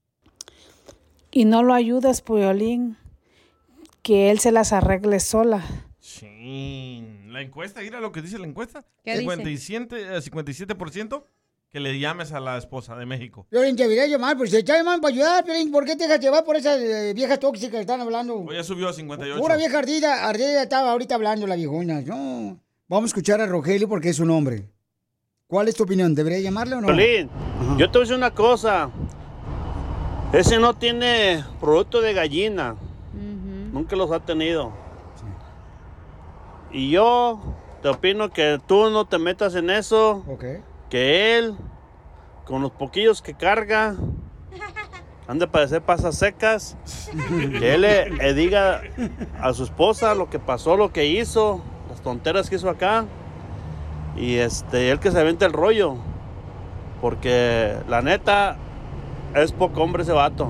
Y no lo ayudas, Piolín, que él se las arregle sola. Sí. La encuesta, mira lo que dice la encuesta. ¿Qué dice? cincuenta y siete, eh, cincuenta y siete por ciento que le llames a la esposa de México. Piolín, debería llamar, pues se está llamando para ayudar, Piolín. ¿Por qué te dejas llevar por esas eh, viejas tóxicas que están hablando? Hoy ya subió a cincuenta y ocho. Pura vieja ardida, ardida estaba ahorita hablando la viejona. No. Vamos a escuchar a Rogelio porque es un hombre. ¿Cuál es tu opinión? ¿Debería llamarle o no? Piolín, yo te voy a decir una cosa. Ese no tiene producto de gallina. Nunca los ha tenido. Y yo te opino que tú no te metas en eso. Que él, con los poquillos que carga, han de parecer pasas secas. Que él le, le diga a su esposa lo que pasó, lo que hizo, las tonteras que hizo acá. Y este, él que se avente el rollo. Porque la neta es poco hombre ese vato.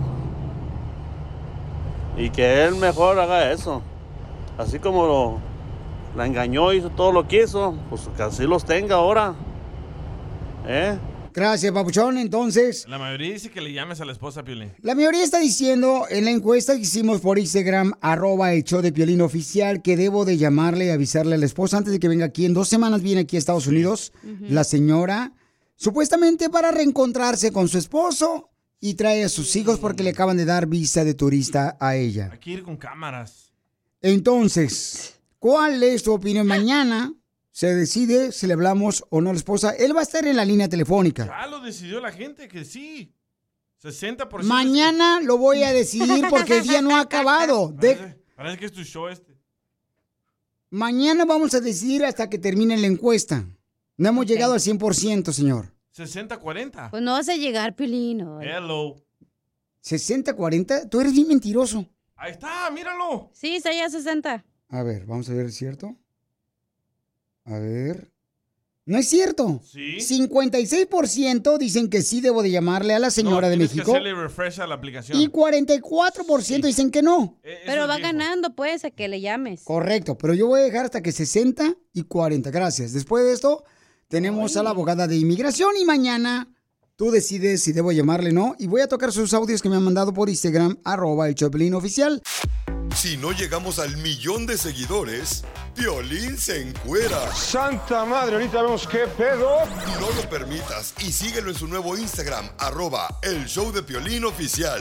Y que él mejor haga eso. Así como lo, la engañó, hizo todo lo que hizo, pues que así los tenga ahora. ¿Eh? Gracias, papuchón. Entonces, La mayoría dice que le llames a la esposa, Piolín. la mayoría está diciendo en la encuesta que hicimos por Instagram, arroba el show de Piolín oficial, que debo de llamarle y avisarle a la esposa antes de que venga aquí. En dos semanas viene aquí a Estados Unidos la señora supuestamente para reencontrarse con su esposo y trae a sus hijos porque le acaban de dar visa de turista a ella. Hay que ir con cámaras. Entonces, ¿cuál es tu opinión? Mañana se decide si le hablamos o no a la esposa. Él va a estar en la línea telefónica. Ya lo decidió la gente que sí. sesenta por ciento. Mañana lo voy a decidir porque el día no ha acabado. De... Parece, parece que es tu show este. Mañana vamos a decidir hasta que termine la encuesta. No hemos okay. llegado al cien por ciento, señor. sesenta cuarenta. Pues no vas a llegar, Piolín. Hello. ¿sesenta cuarenta? Tú eres bien mentiroso. Ahí está, míralo. Sí, está ya sesenta. A ver, vamos a ver, ¿es cierto? A ver. No es cierto. ¿Sí? cincuenta y seis por ciento dicen que sí debo de llamarle a la señora no, de tienes México. Que hacerle refresh a la aplicación. Y cuarenta y cuatro por ciento sí. dicen que no. Eh, pero va ganando, pues, a que le llames. Correcto, pero yo voy a dejar hasta que sesenta y cuarenta. Gracias. Después de esto, tenemos Ay. a la abogada de inmigración y mañana tú decides si debo llamarle o no. Y voy a tocar sus audios que me han mandado por Instagram, arroba el Piolín oficial. Si no llegamos al millón de seguidores, Piolín se encuera. ¡Santa madre! Ahorita vemos qué pedo. No lo permitas y síguelo en su nuevo Instagram, arroba el show de Piolín oficial.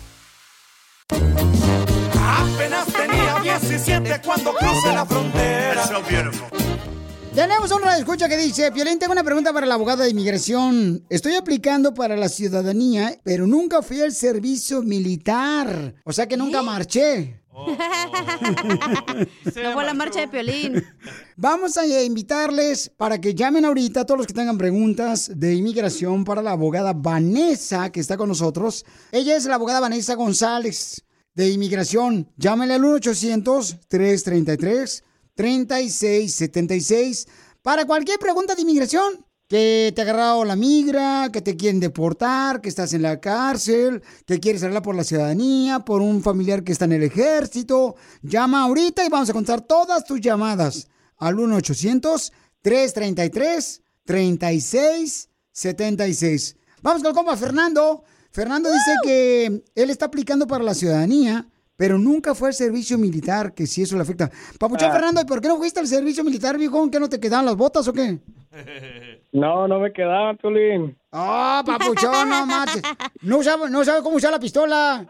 Apenas tenía diecisiete cuando crucé la frontera. Tenemos un radioescucha que dice: Piolín, tengo una pregunta para el abogado de inmigración. Estoy aplicando para la ciudadanía, pero nunca fui al servicio militar. O sea que nunca ¿Eh? marché. Oh, oh. No fue la marcha de Piolín. Vamos a invitarles para que llamen ahorita a todos los que tengan preguntas de inmigración para la abogada Vanessa, que está con nosotros. Ella es la abogada Vanessa González de inmigración. Llámenle al uno ochocientos, tres treinta y tres, treinta y seis setenta y seis para cualquier pregunta de inmigración. Que te ha agarrado la migra, que te quieren deportar, que estás en la cárcel, que quieres arreglar por la ciudadanía, por un familiar que está en el ejército. Llama ahorita y vamos a contar todas tus llamadas al uno ochocientos, tres treinta y tres, treinta y seis setenta y seis. Vamos con el compa Fernando. Fernando dice que él está aplicando para la ciudadanía, pero nunca fue al servicio militar, que si eso le afecta. Papuchón, ah. Fernando, ¿y por qué no fuiste al servicio militar, viejo? ¿Que no te quedaban las botas o qué? No, no me quedaba, Piolín. Ah, oh, papuchón, no mames. No sabe, no sabe cómo usar la pistola.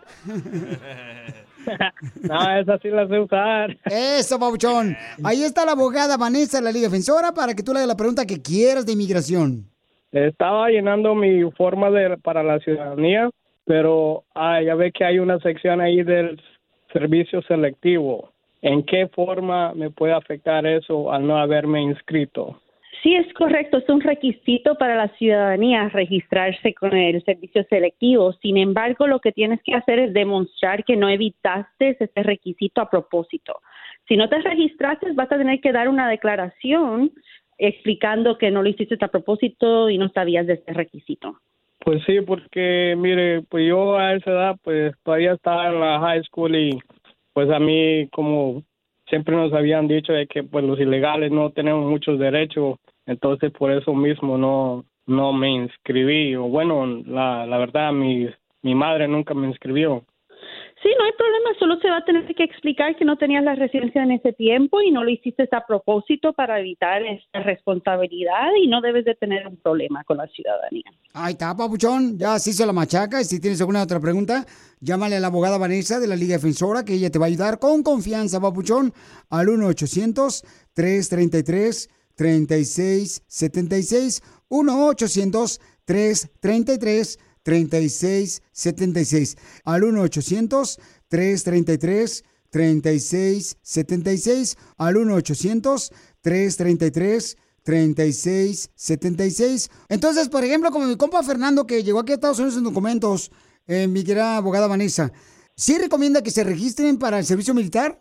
No, esa sí la sé usar. Eso, papuchón. Ahí está la abogada Vanessa de la Liga Defensora para que tú le hagas la pregunta que quieras de inmigración. Estaba llenando mi forma de para la ciudadanía, pero ah, ya ve que hay una sección ahí del servicio selectivo. ¿En qué forma me puede afectar eso al no haberme inscrito? Sí, es correcto. Es un requisito para la ciudadanía registrarse con el servicio selectivo. Sin embargo, lo que tienes que hacer es demostrar que no evitaste ese requisito a propósito. Si no te registraste, vas a tener que dar una declaración explicando que no lo hiciste a propósito y no sabías de ese requisito. Pues sí, porque mire, pues yo a esa edad pues todavía estaba en la high school y pues a mí como siempre nos habían dicho de que pues los ilegales no tenemos muchos derechos, entonces por eso mismo no no me inscribí. O bueno, la, la verdad mi, mi madre nunca me inscribió. Sí, no hay problema, solo se va a tener que explicar que no tenías la residencia en ese tiempo y no lo hiciste a propósito para evitar esta responsabilidad y no debes de tener un problema con la ciudadanía. Ahí está, papuchón, ya se hizo la machaca y si tienes alguna otra pregunta, llámale a la abogada Vanessa de la Liga Defensora que ella te va a ayudar con confianza, papuchón, al uno ochocientos, tres treinta y tres, treinta y seis setenta y seis, uno ochocientos, tres treinta y tres, treinta y seis setenta y seis, al uno ochocientos, tres treinta y tres, treinta y seis setenta y seis, al uno ochocientos, tres treinta y tres, treinta y seis setenta y seis. Entonces, por ejemplo, como mi compa Fernando, que llegó aquí a Estados Unidos en documentos, eh, mi querida abogada Vanessa, ¿sí recomienda que se registren para el servicio militar?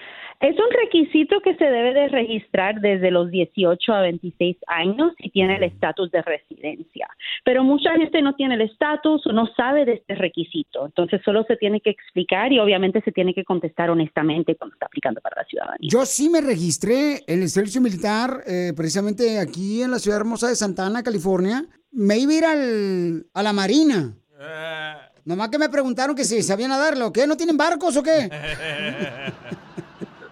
Es un requisito que se debe de registrar desde los dieciocho a veintiséis años si tiene el estatus de residencia. Pero mucha gente no tiene el estatus o no sabe de este requisito. Entonces solo se tiene que explicar y obviamente se tiene que contestar honestamente cuando está aplicando para la ciudadanía. Yo sí me registré en el servicio militar eh, precisamente aquí en la ciudad hermosa de Santa Ana, California. Me iba a ir al, a la marina. Uh... Nomás que me preguntaron que si sabían nadarlo. ¿Qué? ¿No tienen barcos o qué?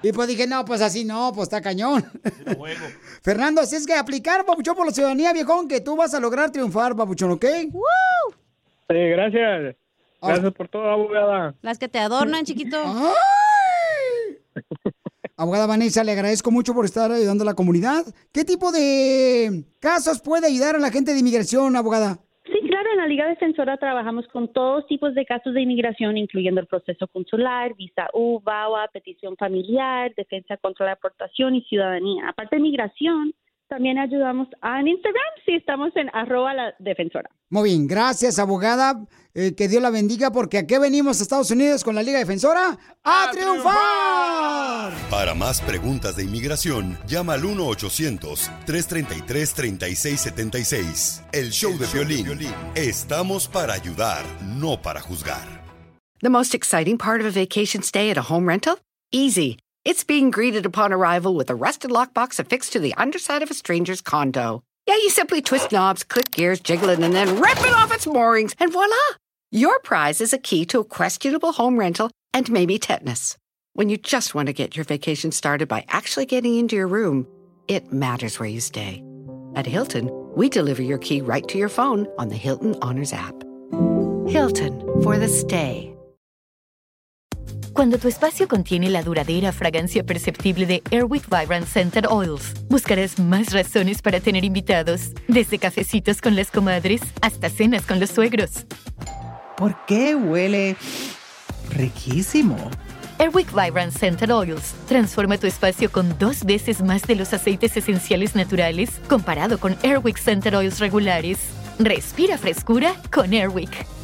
Y pues dije, no, pues así no, pues está cañón. Fernando, así es que aplicar, papuchón, por la ciudadanía, viejón, que tú vas a lograr triunfar, papuchón, ¿ok? ¡Woo! Sí, gracias. Gracias por todo, abogada. Las que te adornan, chiquito. ¡Ay! Abogada Vanessa, le agradezco mucho por estar ayudando a la comunidad. ¿Qué tipo de casos puede ayudar a la gente de inmigración, abogada? Sí, claro, en la Liga Defensora trabajamos con todos tipos de casos de inmigración, incluyendo el proceso consular, visa U, V A W A, petición familiar, defensa contra la deportación y ciudadanía. Aparte de migración, también ayudamos en Instagram, sí, estamos en arroba la defensora. Muy bien, gracias, abogada. Eh, que Dios la bendiga, porque aquí venimos a Estados Unidos con la Liga Defensora ¡a, ¡A triunfar! Para más preguntas de inmigración, llama al uno ochocientos, tres treinta y tres, treinta y seis setenta y seis. El show de Piolín. Estamos para ayudar, no para juzgar. The most exciting part of a vacation stay at a home rental? Easy. It's being greeted upon arrival with a rusted lockbox affixed to the underside of a stranger's condo. Yeah, you simply twist knobs, click gears, jiggle it, and then rip it off its moorings, and voila! Your prize is a key to a questionable home rental and maybe tetanus. When you just want to get your vacation started by actually getting into your room, it matters where you stay. At Hilton, we deliver your key right to your phone on the Hilton Honors app. Hilton, for the stay. Cuando tu espacio contiene la duradera fragancia perceptible de Airwick Vibrant Scented Oils, buscarás más razones para tener invitados, desde cafecitos con las comadres hasta cenas con los suegros. ¿Por qué huele riquísimo? Airwick Vibrant Scented Oils transforma tu espacio con dos veces más de los aceites esenciales naturales comparado con Airwick Scented Oils regulares. Respira frescura con Airwick.